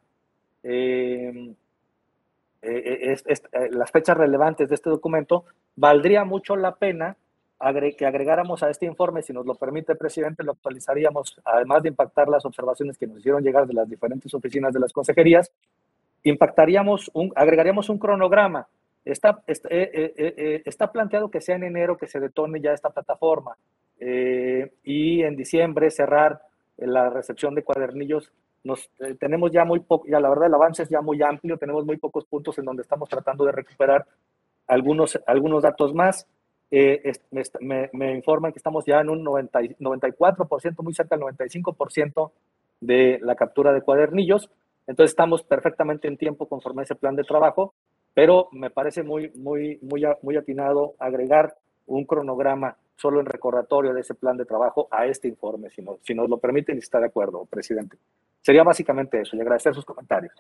eh, eh, es, es, eh, las fechas relevantes de este documento, valdría mucho la pena que agregáramos a este informe, si nos lo permite, presidente, lo actualizaríamos, además de impactar las observaciones que nos hicieron llegar de las diferentes oficinas de las consejerías, impactaríamos, un, agregaríamos un cronograma. Está, está, eh, eh, eh, está planteado que sea en enero que se detone ya esta plataforma eh, y en diciembre cerrar la recepción de cuadernillos. Nos, eh, tenemos ya muy poco, ya la verdad el avance es ya muy amplio, tenemos muy pocos puntos en donde estamos tratando de recuperar algunos, algunos datos más. Eh, me, me informan que estamos ya en un noventa, noventa y cuatro por ciento, muy cerca del noventa y cinco por ciento de la captura de cuadernillos. Entonces estamos perfectamente en tiempo conforme a ese plan de trabajo, pero me parece muy, muy, muy, muy atinado agregar un cronograma solo en recordatorio de ese plan de trabajo a este informe, si, no, si nos lo permiten y está de acuerdo, presidente. Sería básicamente eso, y agradecer sus comentarios.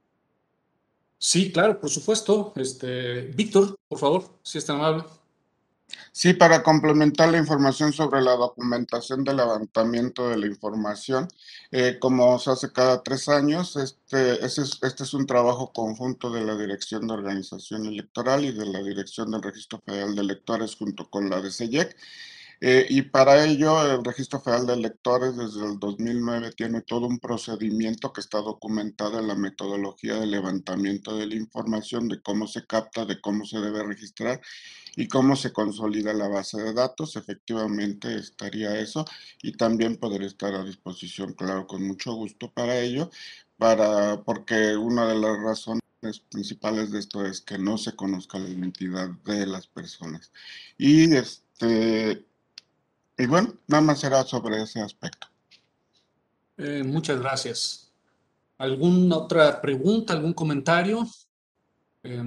Sí, claro, por supuesto. Este, Víctor, por favor, si es tan amable. Sí, para complementar la información sobre la documentación de levantamiento de la información, eh, como se hace cada tres años, este, este, es, este es un trabajo conjunto de la Dirección de Organización Electoral y de la Dirección del Registro Federal de Electores junto con la de C E E C. Eh, y para ello, el Registro Federal de Electores desde el dos mil nueve tiene todo un procedimiento que está documentado en la metodología de levantamiento de la información, de cómo se capta, de cómo se debe registrar y cómo se consolida la base de datos. Efectivamente estaría eso y también podría estar a disposición, claro, con mucho gusto para ello, para, porque una de las razones principales de esto es que no se conozca la identidad de las personas. Y este... Y bueno, nada más será sobre ese aspecto. Eh, muchas gracias. ¿Alguna otra pregunta, algún comentario? Eh,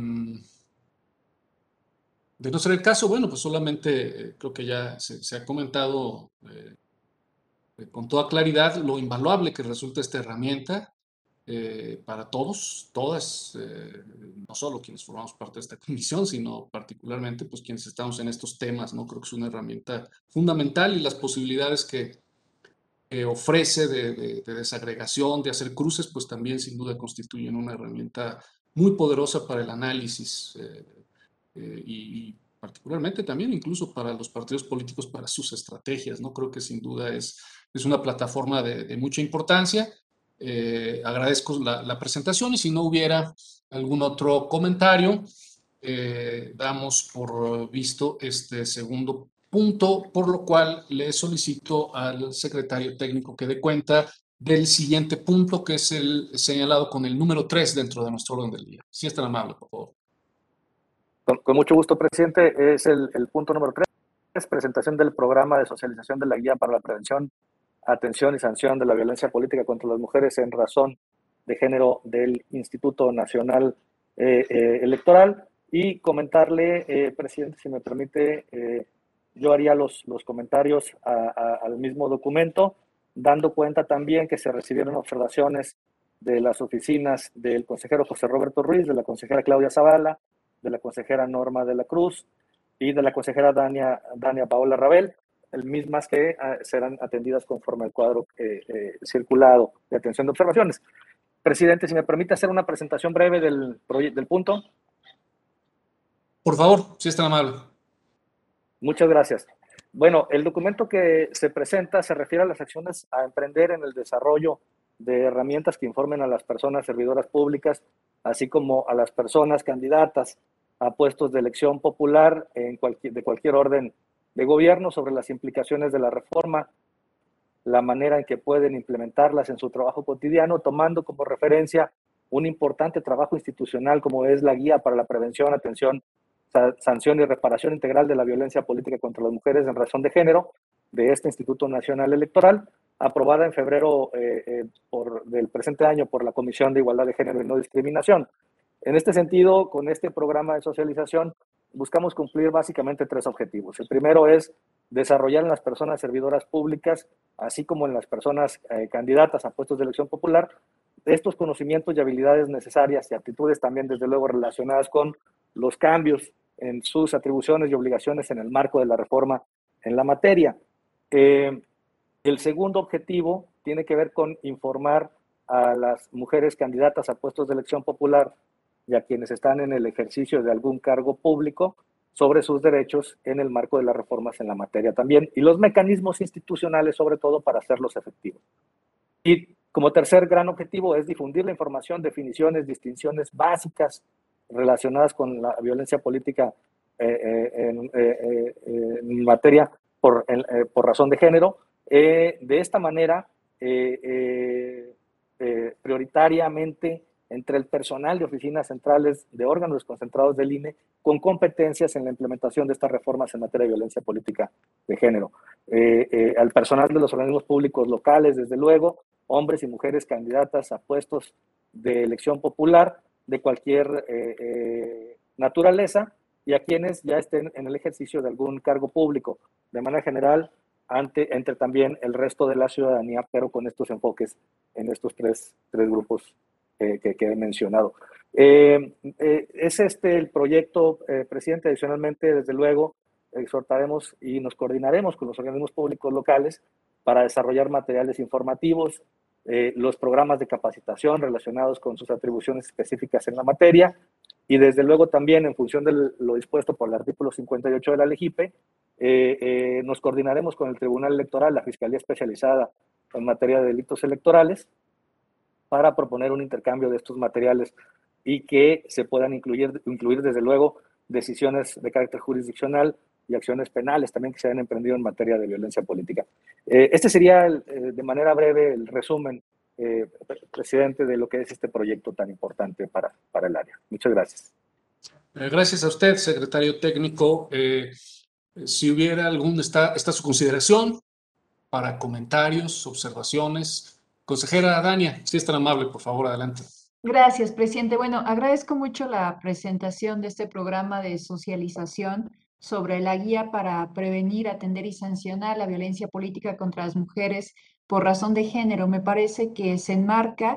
de no ser el caso, bueno, pues solamente eh, creo que ya se, se ha comentado eh, con toda claridad lo invaluable que resulta esta herramienta. eh, para todos, todas, eh, no solo quienes formamos parte de esta comisión, sino particularmente pues quienes estamos en estos temas, ¿no? Creo que es una herramienta fundamental y las posibilidades que, que ofrece de, de, de desagregación, de hacer cruces, pues también sin duda constituyen una herramienta muy poderosa para el análisis eh, eh, y, y particularmente también incluso para los partidos políticos, para sus estrategias, ¿no? Creo que sin duda es, es una plataforma de, de mucha importancia. Eh, agradezco la, la presentación y si no hubiera algún otro comentario, eh, damos por visto este segundo punto, por lo cual le solicito al secretario técnico que dé cuenta del siguiente punto, que es el señalado con el número tres dentro de nuestro orden del día. Si es tan amable, por favor. Con, con mucho gusto, presidente. Es el, el punto número tres, presentación del programa de socialización de la guía para la prevención, atención y sanción de la violencia política contra las mujeres en razón de género del Instituto Nacional eh, eh, Electoral. Y comentarle, eh, presidente, si me permite, eh, yo haría los, los comentarios a, a, al mismo documento, dando cuenta también que se recibieron observaciones de las oficinas del consejero José Roberto Ruiz, de la consejera Claudia Zavala, de la consejera Norma de la Cruz y de la consejera Dania, Dania Paola Rabel, el mismas que uh, serán atendidas conforme al cuadro eh, eh, circulado de atención de observaciones. Presidente, si me permite hacer una presentación breve del, del punto. Por favor, si es tan amable. Muchas gracias. Bueno, el documento que se presenta se refiere a las acciones a emprender en el desarrollo de herramientas que informen a las personas servidoras públicas, así como a las personas candidatas a puestos de elección popular en cualquier, de cualquier orden de gobierno sobre las implicaciones de la reforma, la manera en que pueden implementarlas en su trabajo cotidiano, tomando como referencia un importante trabajo institucional como es la Guía para la Prevención, Atención, Sanción y Reparación Integral de la Violencia Política contra las Mujeres en razón de género de este Instituto Nacional Electoral, aprobada en febrero eh, eh, por, del presente año por la Comisión de Igualdad de Género y No Discriminación. En este sentido, con este programa de socialización, buscamos cumplir básicamente tres objetivos. El primero es desarrollar en las personas servidoras públicas, así como en las personas eh, candidatas a puestos de elección popular, estos conocimientos y habilidades necesarias y actitudes también, desde luego, relacionadas con los cambios en sus atribuciones y obligaciones en el marco de la reforma en la materia. Eh, el segundo objetivo tiene que ver con informar a las mujeres candidatas a puestos de elección popular y a quienes están en el ejercicio de algún cargo público sobre sus derechos en el marco de las reformas en la materia también, y los mecanismos institucionales, sobre todo, para hacerlos efectivos. Y como tercer gran objetivo es difundir la información, definiciones, distinciones básicas relacionadas con la violencia política eh, en, eh, eh, en materia por, en, eh, por razón de género. Eh, de esta manera, eh, eh, eh, prioritariamente entre el personal de oficinas centrales de órganos concentrados del I N E con competencias en la implementación de estas reformas en materia de violencia política de género. Eh, eh, al personal de los organismos públicos locales, desde luego, hombres y mujeres candidatas a puestos de elección popular de cualquier eh, eh, naturaleza, y a quienes ya estén en el ejercicio de algún cargo público, de manera general, ante, entre también el resto de la ciudadanía, pero con estos enfoques en estos tres, tres grupos eh, que, que he mencionado. Eh, eh, es este el proyecto, eh, presidente. Adicionalmente, desde luego, exhortaremos y nos coordinaremos con los organismos públicos locales para desarrollar materiales informativos, eh, los programas de capacitación relacionados con sus atribuciones específicas en la materia, y desde luego también, en función de lo dispuesto por el artículo cincuenta y ocho de la LEGIPE, eh, eh, nos coordinaremos con el Tribunal Electoral, la Fiscalía Especializada en materia de delitos electorales, para proponer un intercambio de estos materiales y que se puedan incluir, incluir desde luego, decisiones de carácter jurisdiccional y acciones penales también que se hayan emprendido en materia de violencia política. Eh, este sería, el, eh, de manera breve, el resumen, eh, presidente, de lo que es este proyecto tan importante para, para el área. Muchas gracias. Eh, gracias a usted, secretario técnico. Eh, si hubiera algún, está, está su consideración para comentarios, observaciones. Consejera Dania, si es tan amable, por favor, adelante. Gracias, presidente. Bueno, agradezco mucho la presentación de este programa de socialización sobre la guía para prevenir, atender y sancionar la violencia política contra las mujeres por razón de género. Me parece que se enmarca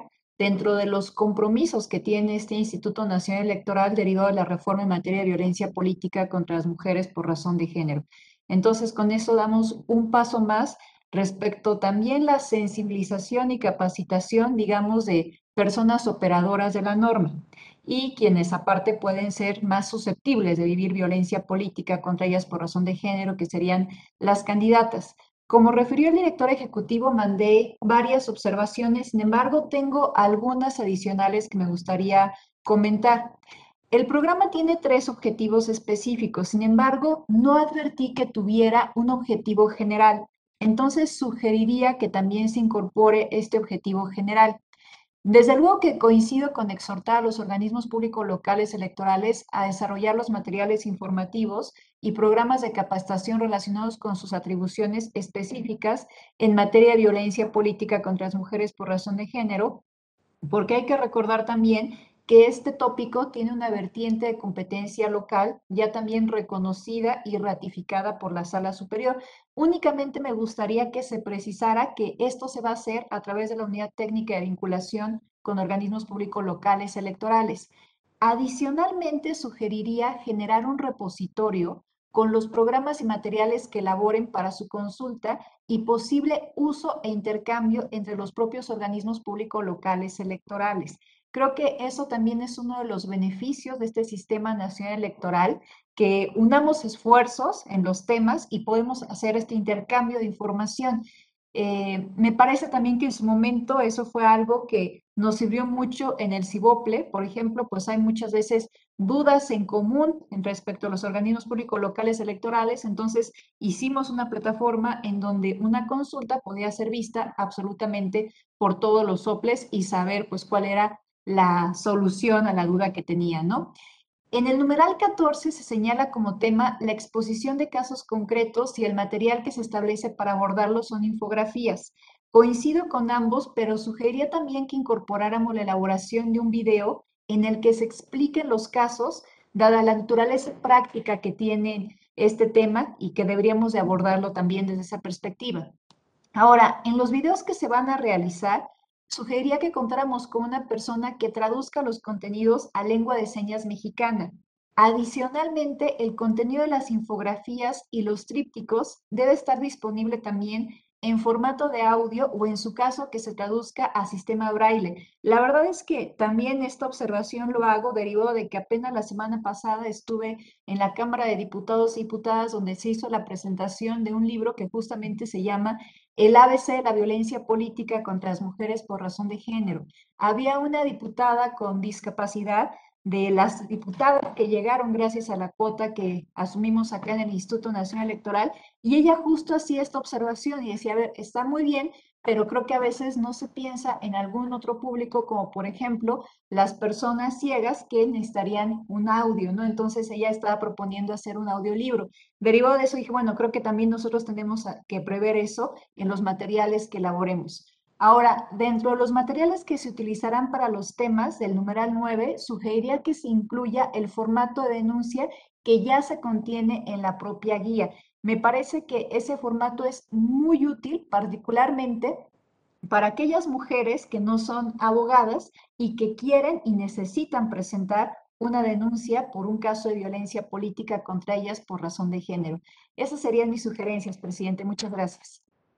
dentro de los compromisos que tiene este Instituto Nacional Electoral derivado de la reforma en materia de violencia política contra las mujeres por razón de género. Entonces, con eso damos un paso más respecto también la sensibilización y capacitación, digamos, de personas operadoras de la norma y quienes aparte pueden ser más susceptibles de vivir violencia política contra ellas por razón de género, que serían las candidatas. Como refirió el director ejecutivo, mandé varias observaciones, sin embargo, tengo algunas adicionales que me gustaría comentar. El programa tiene tres objetivos específicos, sin embargo, no advertí que tuviera un objetivo general. Entonces, sugeriría que también se incorpore este objetivo general. Desde luego que coincido con exhortar a los organismos públicos locales electorales a desarrollar los materiales informativos y programas de capacitación relacionados con sus atribuciones específicas en materia de violencia política contra las mujeres por razón de género, porque hay que recordar también que este tópico tiene una vertiente de competencia local ya también reconocida y ratificada por la Sala Superior. Únicamente me gustaría que se precisara que esto se va a hacer a través de la Unidad Técnica de Vinculación con Organismos Públicos Locales Electorales. Adicionalmente, sugeriría generar un repositorio con los programas y materiales que elaboren para su consulta y posible uso e intercambio entre los propios organismos públicos locales electorales. Creo que eso también es uno de los beneficios de este sistema nacional electoral, que unamos esfuerzos en los temas y podemos hacer este intercambio de información. Eh, me parece también que en su momento eso fue algo que nos sirvió mucho en el CIVOPLE, por ejemplo, pues hay muchas veces dudas en común en respecto a los organismos públicos locales electorales, entonces hicimos una plataforma en donde una consulta podía ser vista absolutamente por todos los soples y saber pues cuál era la solución a la duda que tenía, ¿no? En el numeral catorce se señala como tema la exposición de casos concretos y el material que se establece para abordarlos son infografías. Coincido con ambos, pero sugeriría también que incorporáramos la elaboración de un video en el que se expliquen los casos, dada la naturaleza práctica que tiene este tema y que deberíamos de abordarlo también desde esa perspectiva. Ahora, en los videos que se van a realizar, sugeriría que contáramos con una persona que traduzca los contenidos a lengua de señas mexicana. Adicionalmente, el contenido de las infografías y los trípticos debe estar disponible también en formato de audio o en su caso que se traduzca a sistema braille. La verdad es que también esta observación lo hago derivado de que apenas la semana pasada estuve en la Cámara de Diputados y Diputadas donde se hizo la presentación de un libro que justamente se llama El A B C de la violencia política contra las mujeres por razón de género. Había una diputada con discapacidad, de las diputadas que llegaron gracias a la cuota que asumimos acá en el Instituto Nacional Electoral, y ella justo hacía esta observación y decía, a ver, está muy bien, pero creo que a veces no se piensa en algún otro público, como por ejemplo las personas ciegas que necesitarían un audio, ¿no? Entonces ella estaba proponiendo hacer un audiolibro. Derivado de eso dije, bueno, creo que también nosotros tenemos que prever eso en los materiales que elaboremos. Ahora, dentro de los materiales que se utilizarán para los temas del numeral nueve, sugeriría que se incluya el formato de denuncia que ya se contiene en la propia guía. Me parece que ese formato es muy útil, particularmente para aquellas mujeres que no son abogadas y que quieren y necesitan presentar una denuncia por un caso de violencia política contra ellas por razón de género. Esas serían mis sugerencias, presidente. Muchas gracias.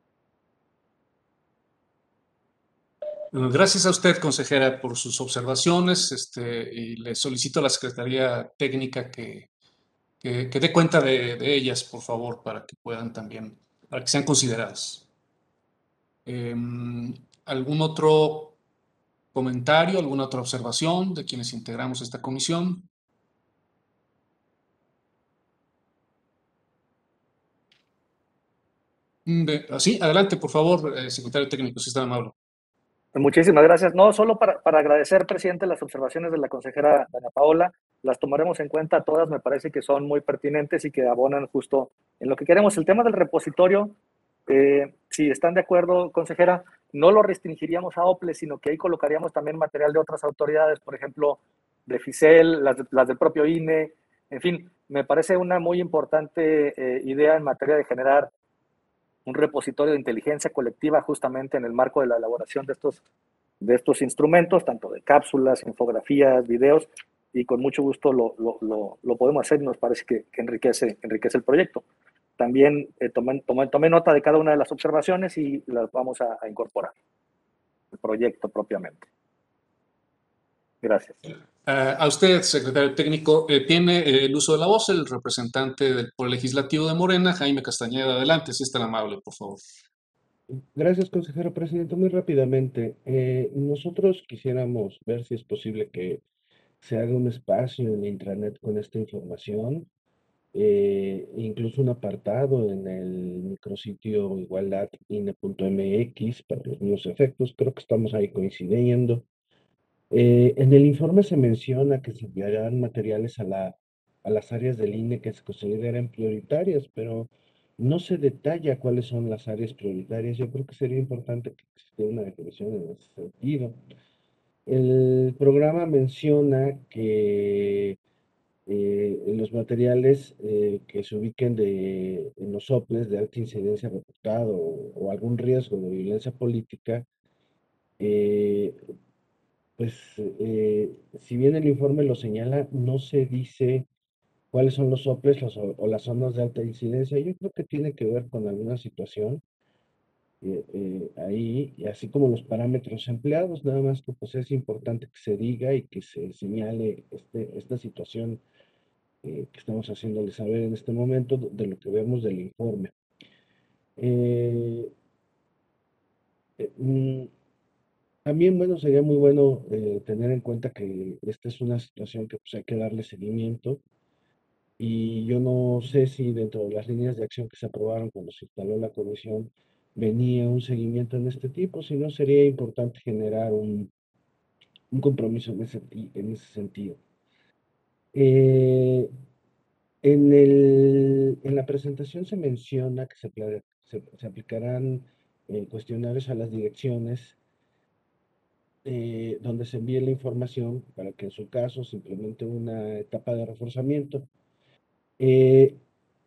Gracias a usted, consejera, por sus observaciones, este, y le solicito a la Secretaría Técnica que, que, que dé cuenta de, de ellas, por favor, para que puedan también, para que sean consideradas. Eh, ¿Algún otro comentario, alguna otra observación de quienes integramos esta comisión? De, sí, adelante, por favor, eh, secretario técnico, si está amable. Muchísimas gracias. No, solo para, para agradecer, presidente, las observaciones de la consejera Ana Paola. Las tomaremos en cuenta todas, me parece que son muy pertinentes y que abonan justo en lo que queremos. El tema del repositorio, eh, si están de acuerdo, consejera, no lo restringiríamos a OPLE, sino que ahí colocaríamos también material de otras autoridades, por ejemplo, de FICEL, las, de, las del propio I N E. En fin, me parece una muy importante eh, idea en materia de generar un repositorio de inteligencia colectiva justamente en el marco de la elaboración de estos de estos instrumentos, tanto de cápsulas, infografías, videos, y con mucho gusto lo, lo, lo, lo podemos hacer y nos parece que, que enriquece, enriquece el proyecto. También eh, tomé, tomé, tomé nota de cada una de las observaciones y las vamos a, a incorporar al proyecto propiamente. Gracias. Uh, a usted, secretario técnico, eh, tiene eh, el uso de la voz el representante del Poder Legislativo de Morena, Jaime Castañeda. Adelante, si es tan amable, por favor. Gracias, consejero presidente. Muy rápidamente, eh, nosotros quisiéramos ver si es posible que se haga un espacio en intranet con esta información, eh, incluso un apartado en el micrositio igualdad punto I N E punto M X para los mismos efectos. Creo que estamos ahí coincidiendo. Eh, en el informe se menciona que se enviarán materiales a, la, a las áreas del I N E que se consideran prioritarias, pero no se detalla cuáles son las áreas prioritarias. Yo creo que sería importante que exista una definición en ese sentido. El programa menciona que eh, en los materiales eh, que se ubiquen de, en los soples de alta incidencia reportado o, o algún riesgo de violencia política, eh, pues eh, si bien el informe lo señala, no se dice cuáles son los soples los, o, o las zonas de alta incidencia. Yo creo que tiene que ver con alguna situación eh, eh, ahí, y así como los parámetros empleados, nada más que pues es importante que se diga y que se señale este, esta situación eh, que estamos haciéndole saber en este momento de lo que vemos del informe. Eh, eh, mm, También, bueno, sería muy bueno eh, tener en cuenta que esta es una situación que pues hay que darle seguimiento y yo no sé si dentro de las líneas de acción que se aprobaron cuando se instaló la comisión venía un seguimiento en este tipo, si no sería importante generar un, un compromiso en ese, en ese sentido. Eh, en, el, en la presentación se menciona que se, se, se aplicarán eh, cuestionarios a las direcciones Eh, donde se envíe la información para que en su caso se implemente una etapa de reforzamiento. Eh,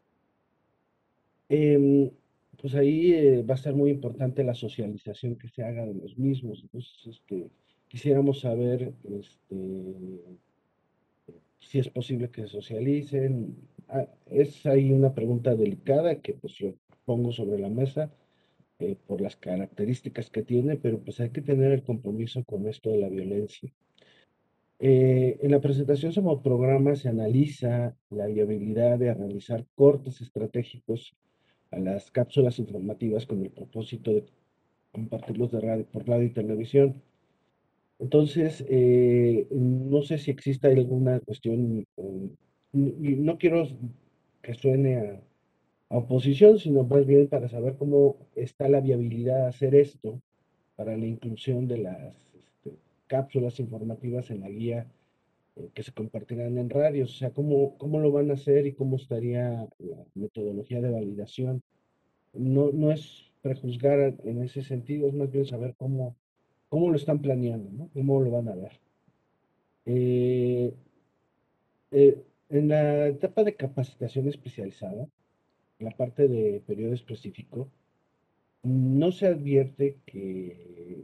eh, pues ahí eh, va a ser muy importante la socialización que se haga de los mismos. Entonces, este, quisiéramos saber este, si es posible que se socialicen. Ah, es ahí una pregunta delicada que pues yo pongo sobre la mesa eh, por las características que tiene, pero pues hay que tener el compromiso con esto de la violencia. Eh, en la presentación sobre programa se analiza la viabilidad de realizar cortes estratégicos a las cápsulas informativas con el propósito de compartirlos de radio, por radio y televisión. Entonces, eh, no sé si existe alguna cuestión, eh, y no quiero que suene a, a oposición, sino más bien para saber cómo está la viabilidad de hacer esto para la inclusión de las este, cápsulas informativas en la guía que se compartirán en radios, o sea, cómo, cómo lo van a hacer y cómo estaría la metodología de validación. No, no es prejuzgar en ese sentido, es más bien saber cómo, cómo lo están planeando, ¿no? Cómo lo van a ver. Eh, eh, en la etapa de capacitación especializada, la parte de periodo específico, no se advierte que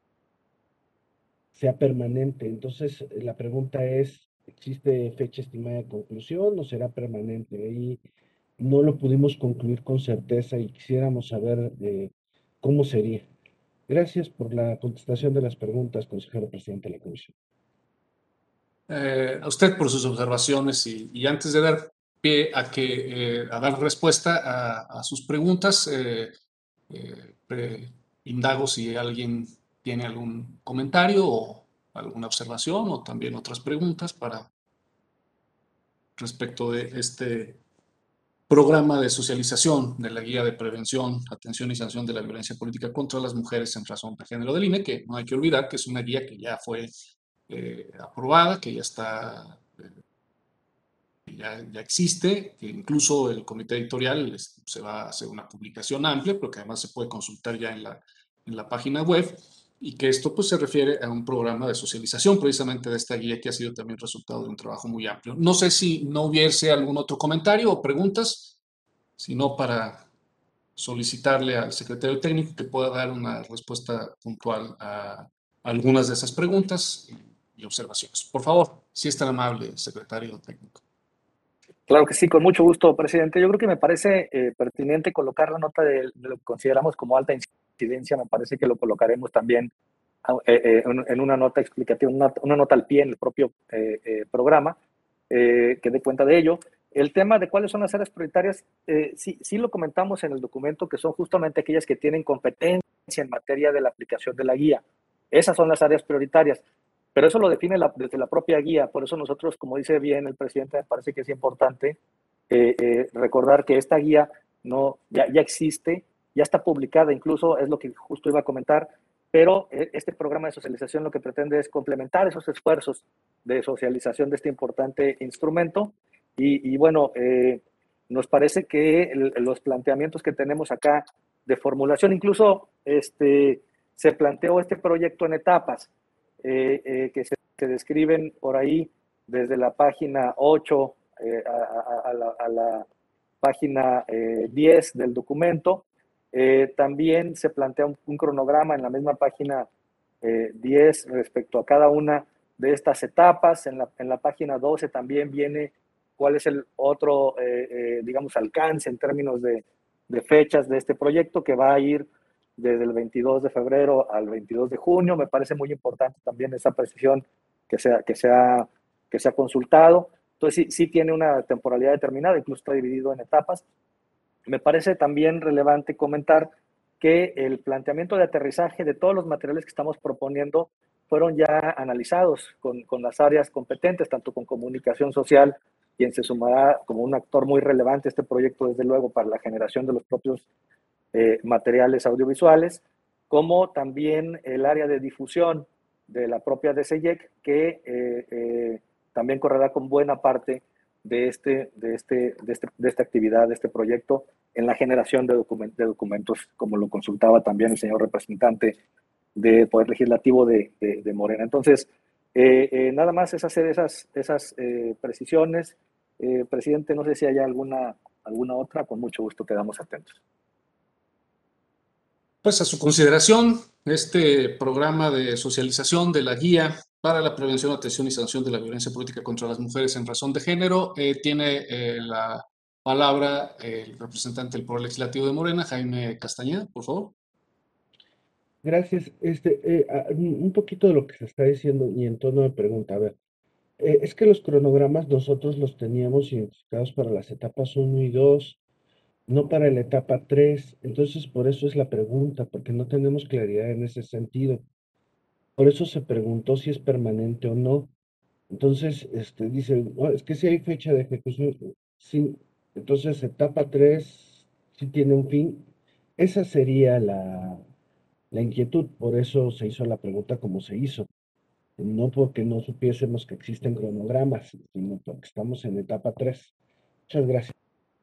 sea permanente. Entonces, la pregunta es, ¿existe fecha estimada de conclusión o será permanente? Ahí no lo pudimos concluir con certeza y quisiéramos saber eh, cómo sería. Gracias por la contestación de las preguntas, consejero presidente de la comisión. Eh, a usted por sus observaciones y, y antes de dar pie a, que, eh, a dar respuesta a, a sus preguntas, eh, eh, pre, indago si alguien tiene algún comentario o alguna observación o también otras preguntas para respecto de este programa de socialización de la guía de prevención, atención y sanción de la violencia política contra las mujeres en razón de género del I N E, que no hay que olvidar que es una guía que ya fue eh, aprobada, que ya está, eh, ya, ya existe, que incluso el comité editorial es, se va a hacer una publicación amplia, pero que además se puede consultar ya en la, en la página web, y que esto pues se refiere a un programa de socialización precisamente de esta guía que ha sido también resultado de un trabajo muy amplio. No sé si no hubiese algún otro comentario o preguntas, sino para solicitarle al secretario técnico que pueda dar una respuesta puntual a algunas de esas preguntas y observaciones. Por favor, si es tan amable, secretario técnico. Claro que sí, con mucho gusto, presidente. Yo creo que me parece eh, pertinente colocar la nota de, de lo que consideramos como alta incidencia. Me parece que lo colocaremos también eh, eh, en una nota explicativa, una, una nota al pie en el propio eh, eh, programa, eh, que dé cuenta de ello. El tema de cuáles son las áreas prioritarias, eh, sí, sí lo comentamos en el documento, que son justamente aquellas que tienen competencia en materia de la aplicación de la guía. Esas son las áreas prioritarias. Pero eso lo define la, desde la propia guía. Por eso nosotros, como dice bien el presidente, me parece que es importante eh, eh, recordar que esta guía no, ya, ya existe, ya está publicada, incluso es lo que justo iba a comentar, pero este programa de socialización lo que pretende es complementar esos esfuerzos de socialización de este importante instrumento. Y, y bueno, eh, nos parece que el, los planteamientos que tenemos acá de formulación, incluso este, se planteó este proyecto en etapas. Eh, eh, que se, se describen por ahí desde la página ocho eh, a, a, a, la, a la página eh, diez del documento. Eh, también se plantea un, un, cronograma en la misma página eh, diez respecto a cada una de estas etapas. En la, en la página doce también viene cuál es el otro, eh, eh, digamos, alcance en términos de, de fechas de este proyecto, que va a ir desde el veintidós de febrero al veintidós de junio. Me parece muy importante también esa precisión que se ha, que sea, que sea consultado. Entonces, sí, sí tiene una temporalidad determinada, incluso está dividido en etapas. Me parece también relevante comentar que el planteamiento de aterrizaje de todos los materiales que estamos proponiendo fueron ya analizados con, con las áreas competentes, tanto con comunicación social, quien se sumará como un actor muy relevante a este proyecto, desde luego, para la generación de los propios Eh, materiales audiovisuales, como también el área de difusión de la propia D C I E C, que eh, eh, también correrá con buena parte de, este, de, este, de, este, de esta actividad, de este proyecto, en la generación de, document de documentos, como lo consultaba también el señor representante del Poder Legislativo de, de, de Morena. Entonces, eh, eh, nada más es hacer esas, esas eh, precisiones. Eh, presidente, no sé si hay alguna, alguna otra, con mucho gusto quedamos atentos. Pues a su consideración, este programa de socialización de la guía para la prevención, atención y sanción de la violencia política contra las mujeres en razón de género, eh, tiene eh, la palabra el representante del Poder Legislativo de Morena, Jaime Castañeda, por favor. Gracias. Este, eh, un poquito de lo que se está diciendo y en tono de pregunta. A ver, eh, es que los cronogramas nosotros los teníamos identificados para las etapas uno y dos, no para la etapa tres. Entonces, por eso es la pregunta, porque no tenemos claridad en ese sentido. Por eso se preguntó si es permanente o no. Entonces, este, dice, oh, es que si hay fecha de ejecución, sí. Entonces, etapa tres sí tiene un fin. Esa sería la, la inquietud, por eso se hizo la pregunta como se hizo. No porque no supiésemos que existen cronogramas, sino porque estamos en etapa tres. Muchas gracias.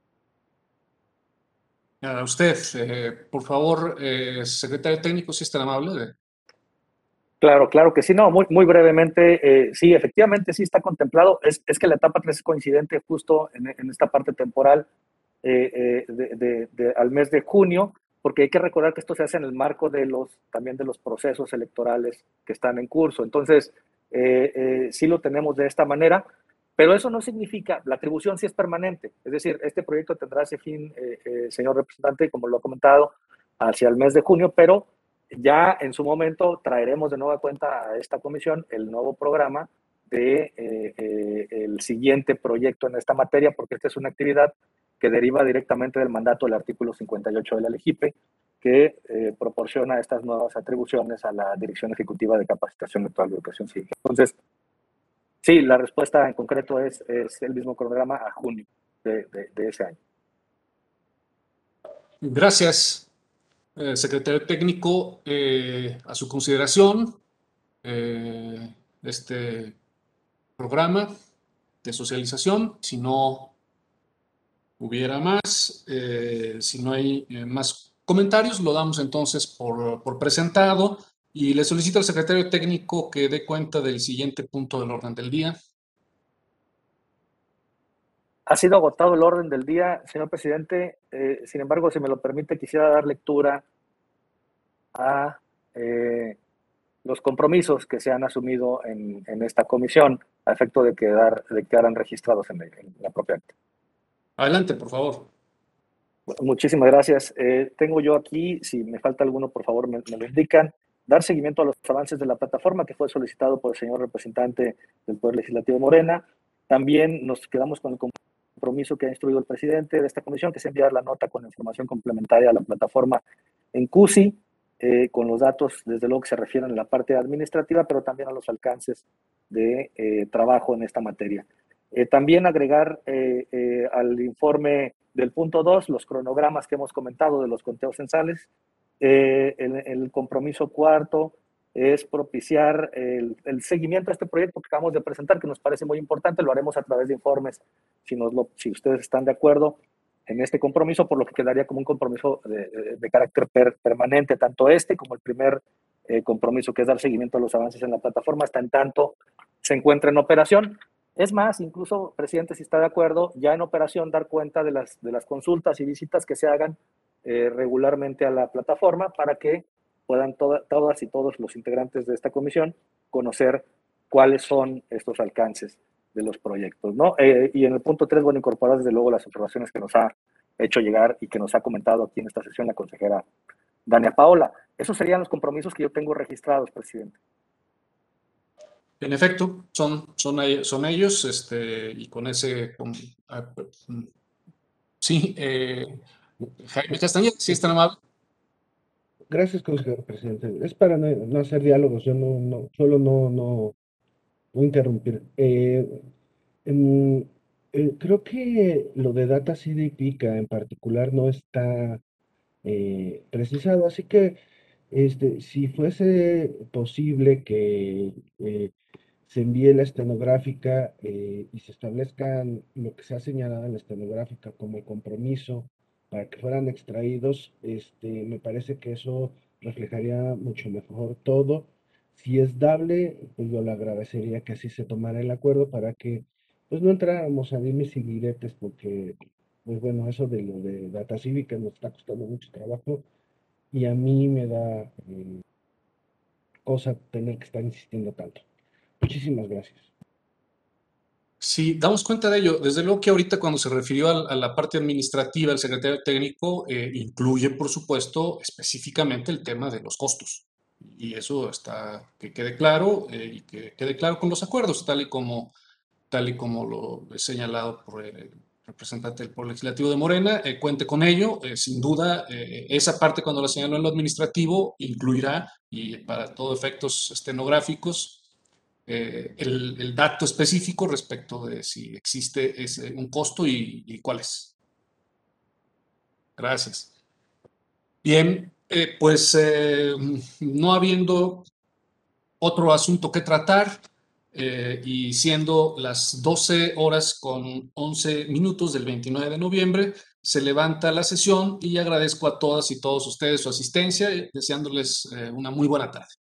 A usted, eh, por favor, eh, secretario técnico, si es tan amable. De... Claro, claro que sí. No, muy, muy brevemente, eh, sí, efectivamente sí está contemplado. Es, es que la etapa tres es coincidente justo en, en esta parte temporal eh, eh, de, de, de, al mes de junio, porque hay que recordar que esto se hace en el marco de los, también de los procesos electorales que están en curso. Entonces, eh, eh, sí lo tenemos de esta manera, pero eso no significa, la atribución sí es permanente. Es decir, este proyecto tendrá ese fin, eh, eh, señor representante, como lo ha comentado, hacia el mes de junio, pero ya en su momento traeremos de nueva cuenta a esta comisión el nuevo programa de eh, eh, el siguiente proyecto en esta materia, porque esta es una actividad que deriva directamente del mandato del artículo cincuenta y ocho de la LEGIPE, que eh, proporciona estas nuevas atribuciones a la Dirección Ejecutiva de Capacitación Electoral de Educación Cívica. Entonces, sí, la respuesta en concreto es, es el mismo cronograma a junio de, de, de ese año. Gracias. Eh, secretario técnico, eh, a su consideración, eh, este programa de socialización, si no hubiera más, eh, si no hay eh, más comentarios, lo damos entonces por, por presentado y le solicito al secretario técnico que dé cuenta del siguiente punto del orden del día. Ha sido agotado el orden del día, señor presidente. Eh, sin embargo, si me lo permite, quisiera dar lectura a eh, los compromisos que se han asumido en, en esta comisión a efecto de, quedar, de quedaran registrados en, el, en la propia acta. Adelante, por favor. Muchísimas gracias. Eh, tengo yo aquí, si me falta alguno, por favor, me, me lo indican. Dar seguimiento a los avances de la plataforma que fue solicitado por el señor representante del Poder Legislativo de Morena. También nos quedamos con el compromiso que ha instruido el presidente de esta comisión, que es enviar la nota con información complementaria a la plataforma en C U S I, eh, con los datos, desde luego, que se refieren a la parte administrativa, pero también a los alcances de eh, trabajo en esta materia. Eh, también agregar eh, eh, al informe del punto dos los cronogramas que hemos comentado de los conteos censales. Eh, el, el compromiso cuarto es propiciar el, el seguimiento a este proyecto que acabamos de presentar, que nos parece muy importante. Lo haremos a través de informes, si, nos lo, si ustedes están de acuerdo en este compromiso, por lo que quedaría como un compromiso de, de, de carácter per, permanente, tanto este como el primer eh, compromiso, que es dar seguimiento a los avances en la plataforma, hasta en tanto se encuentra en operación. Es más, incluso, presidente, si está de acuerdo, ya en operación dar cuenta de las, de las consultas y visitas que se hagan eh, regularmente a la plataforma, para que puedan toda, todas y todos los integrantes de esta comisión conocer cuáles son estos alcances de los proyectos, ¿no? Eh, y en el punto tres, bueno, incorporar desde luego las observaciones que nos ha hecho llegar y que nos ha comentado aquí en esta sesión la consejera Dania Paola. Esos serían los compromisos que yo tengo registrados, presidente. En efecto, son, son, son ellos, este, y con ese... Con, uh, sí, eh, Jaime Castañeda, si es tan amable. Gracias, consejero presidente. Es para no, no hacer diálogos, yo no, no solo no, no, no interrumpir. Eh, en, eh, creo que lo de Data C D Pica en particular no está eh, precisado, así que este, si fuese posible que eh, se envíe la estenográfica eh, y se establezcan lo que se ha señalado en la estenográfica como compromiso para que fueran extraídos, este, me parece que eso reflejaría mucho mejor todo. Si es dable, pues yo le agradecería que así se tomara el acuerdo para que pues no entráramos a dimes y diretes, porque pues bueno, eso de lo de Data Cívica nos está costando mucho trabajo y a mí me da eh, cosa tener que estar insistiendo tanto. Muchísimas gracias. Sí, damos cuenta de ello. Desde luego que ahorita, cuando se refirió a, a la parte administrativa, el secretario técnico eh, incluye, por supuesto, específicamente el tema de los costos. Y eso está, que quede claro eh, y que quede claro con los acuerdos, tal y como, tal y como lo he señalado por el representante del Poder Legislativo de Morena. Eh, cuente con ello. Eh, sin duda, eh, esa parte, cuando la señaló en lo administrativo, incluirá, y para todos efectos estenográficos, Eh, el, el dato específico respecto de si existe ese, un costo y, y cuál es. Gracias. Bien, eh, pues eh, no habiendo otro asunto que tratar eh, y siendo las doce horas con once minutos del veintinueve de noviembre, se levanta la sesión y agradezco a todas y todos ustedes su asistencia, deseándoles eh, una muy buena tarde.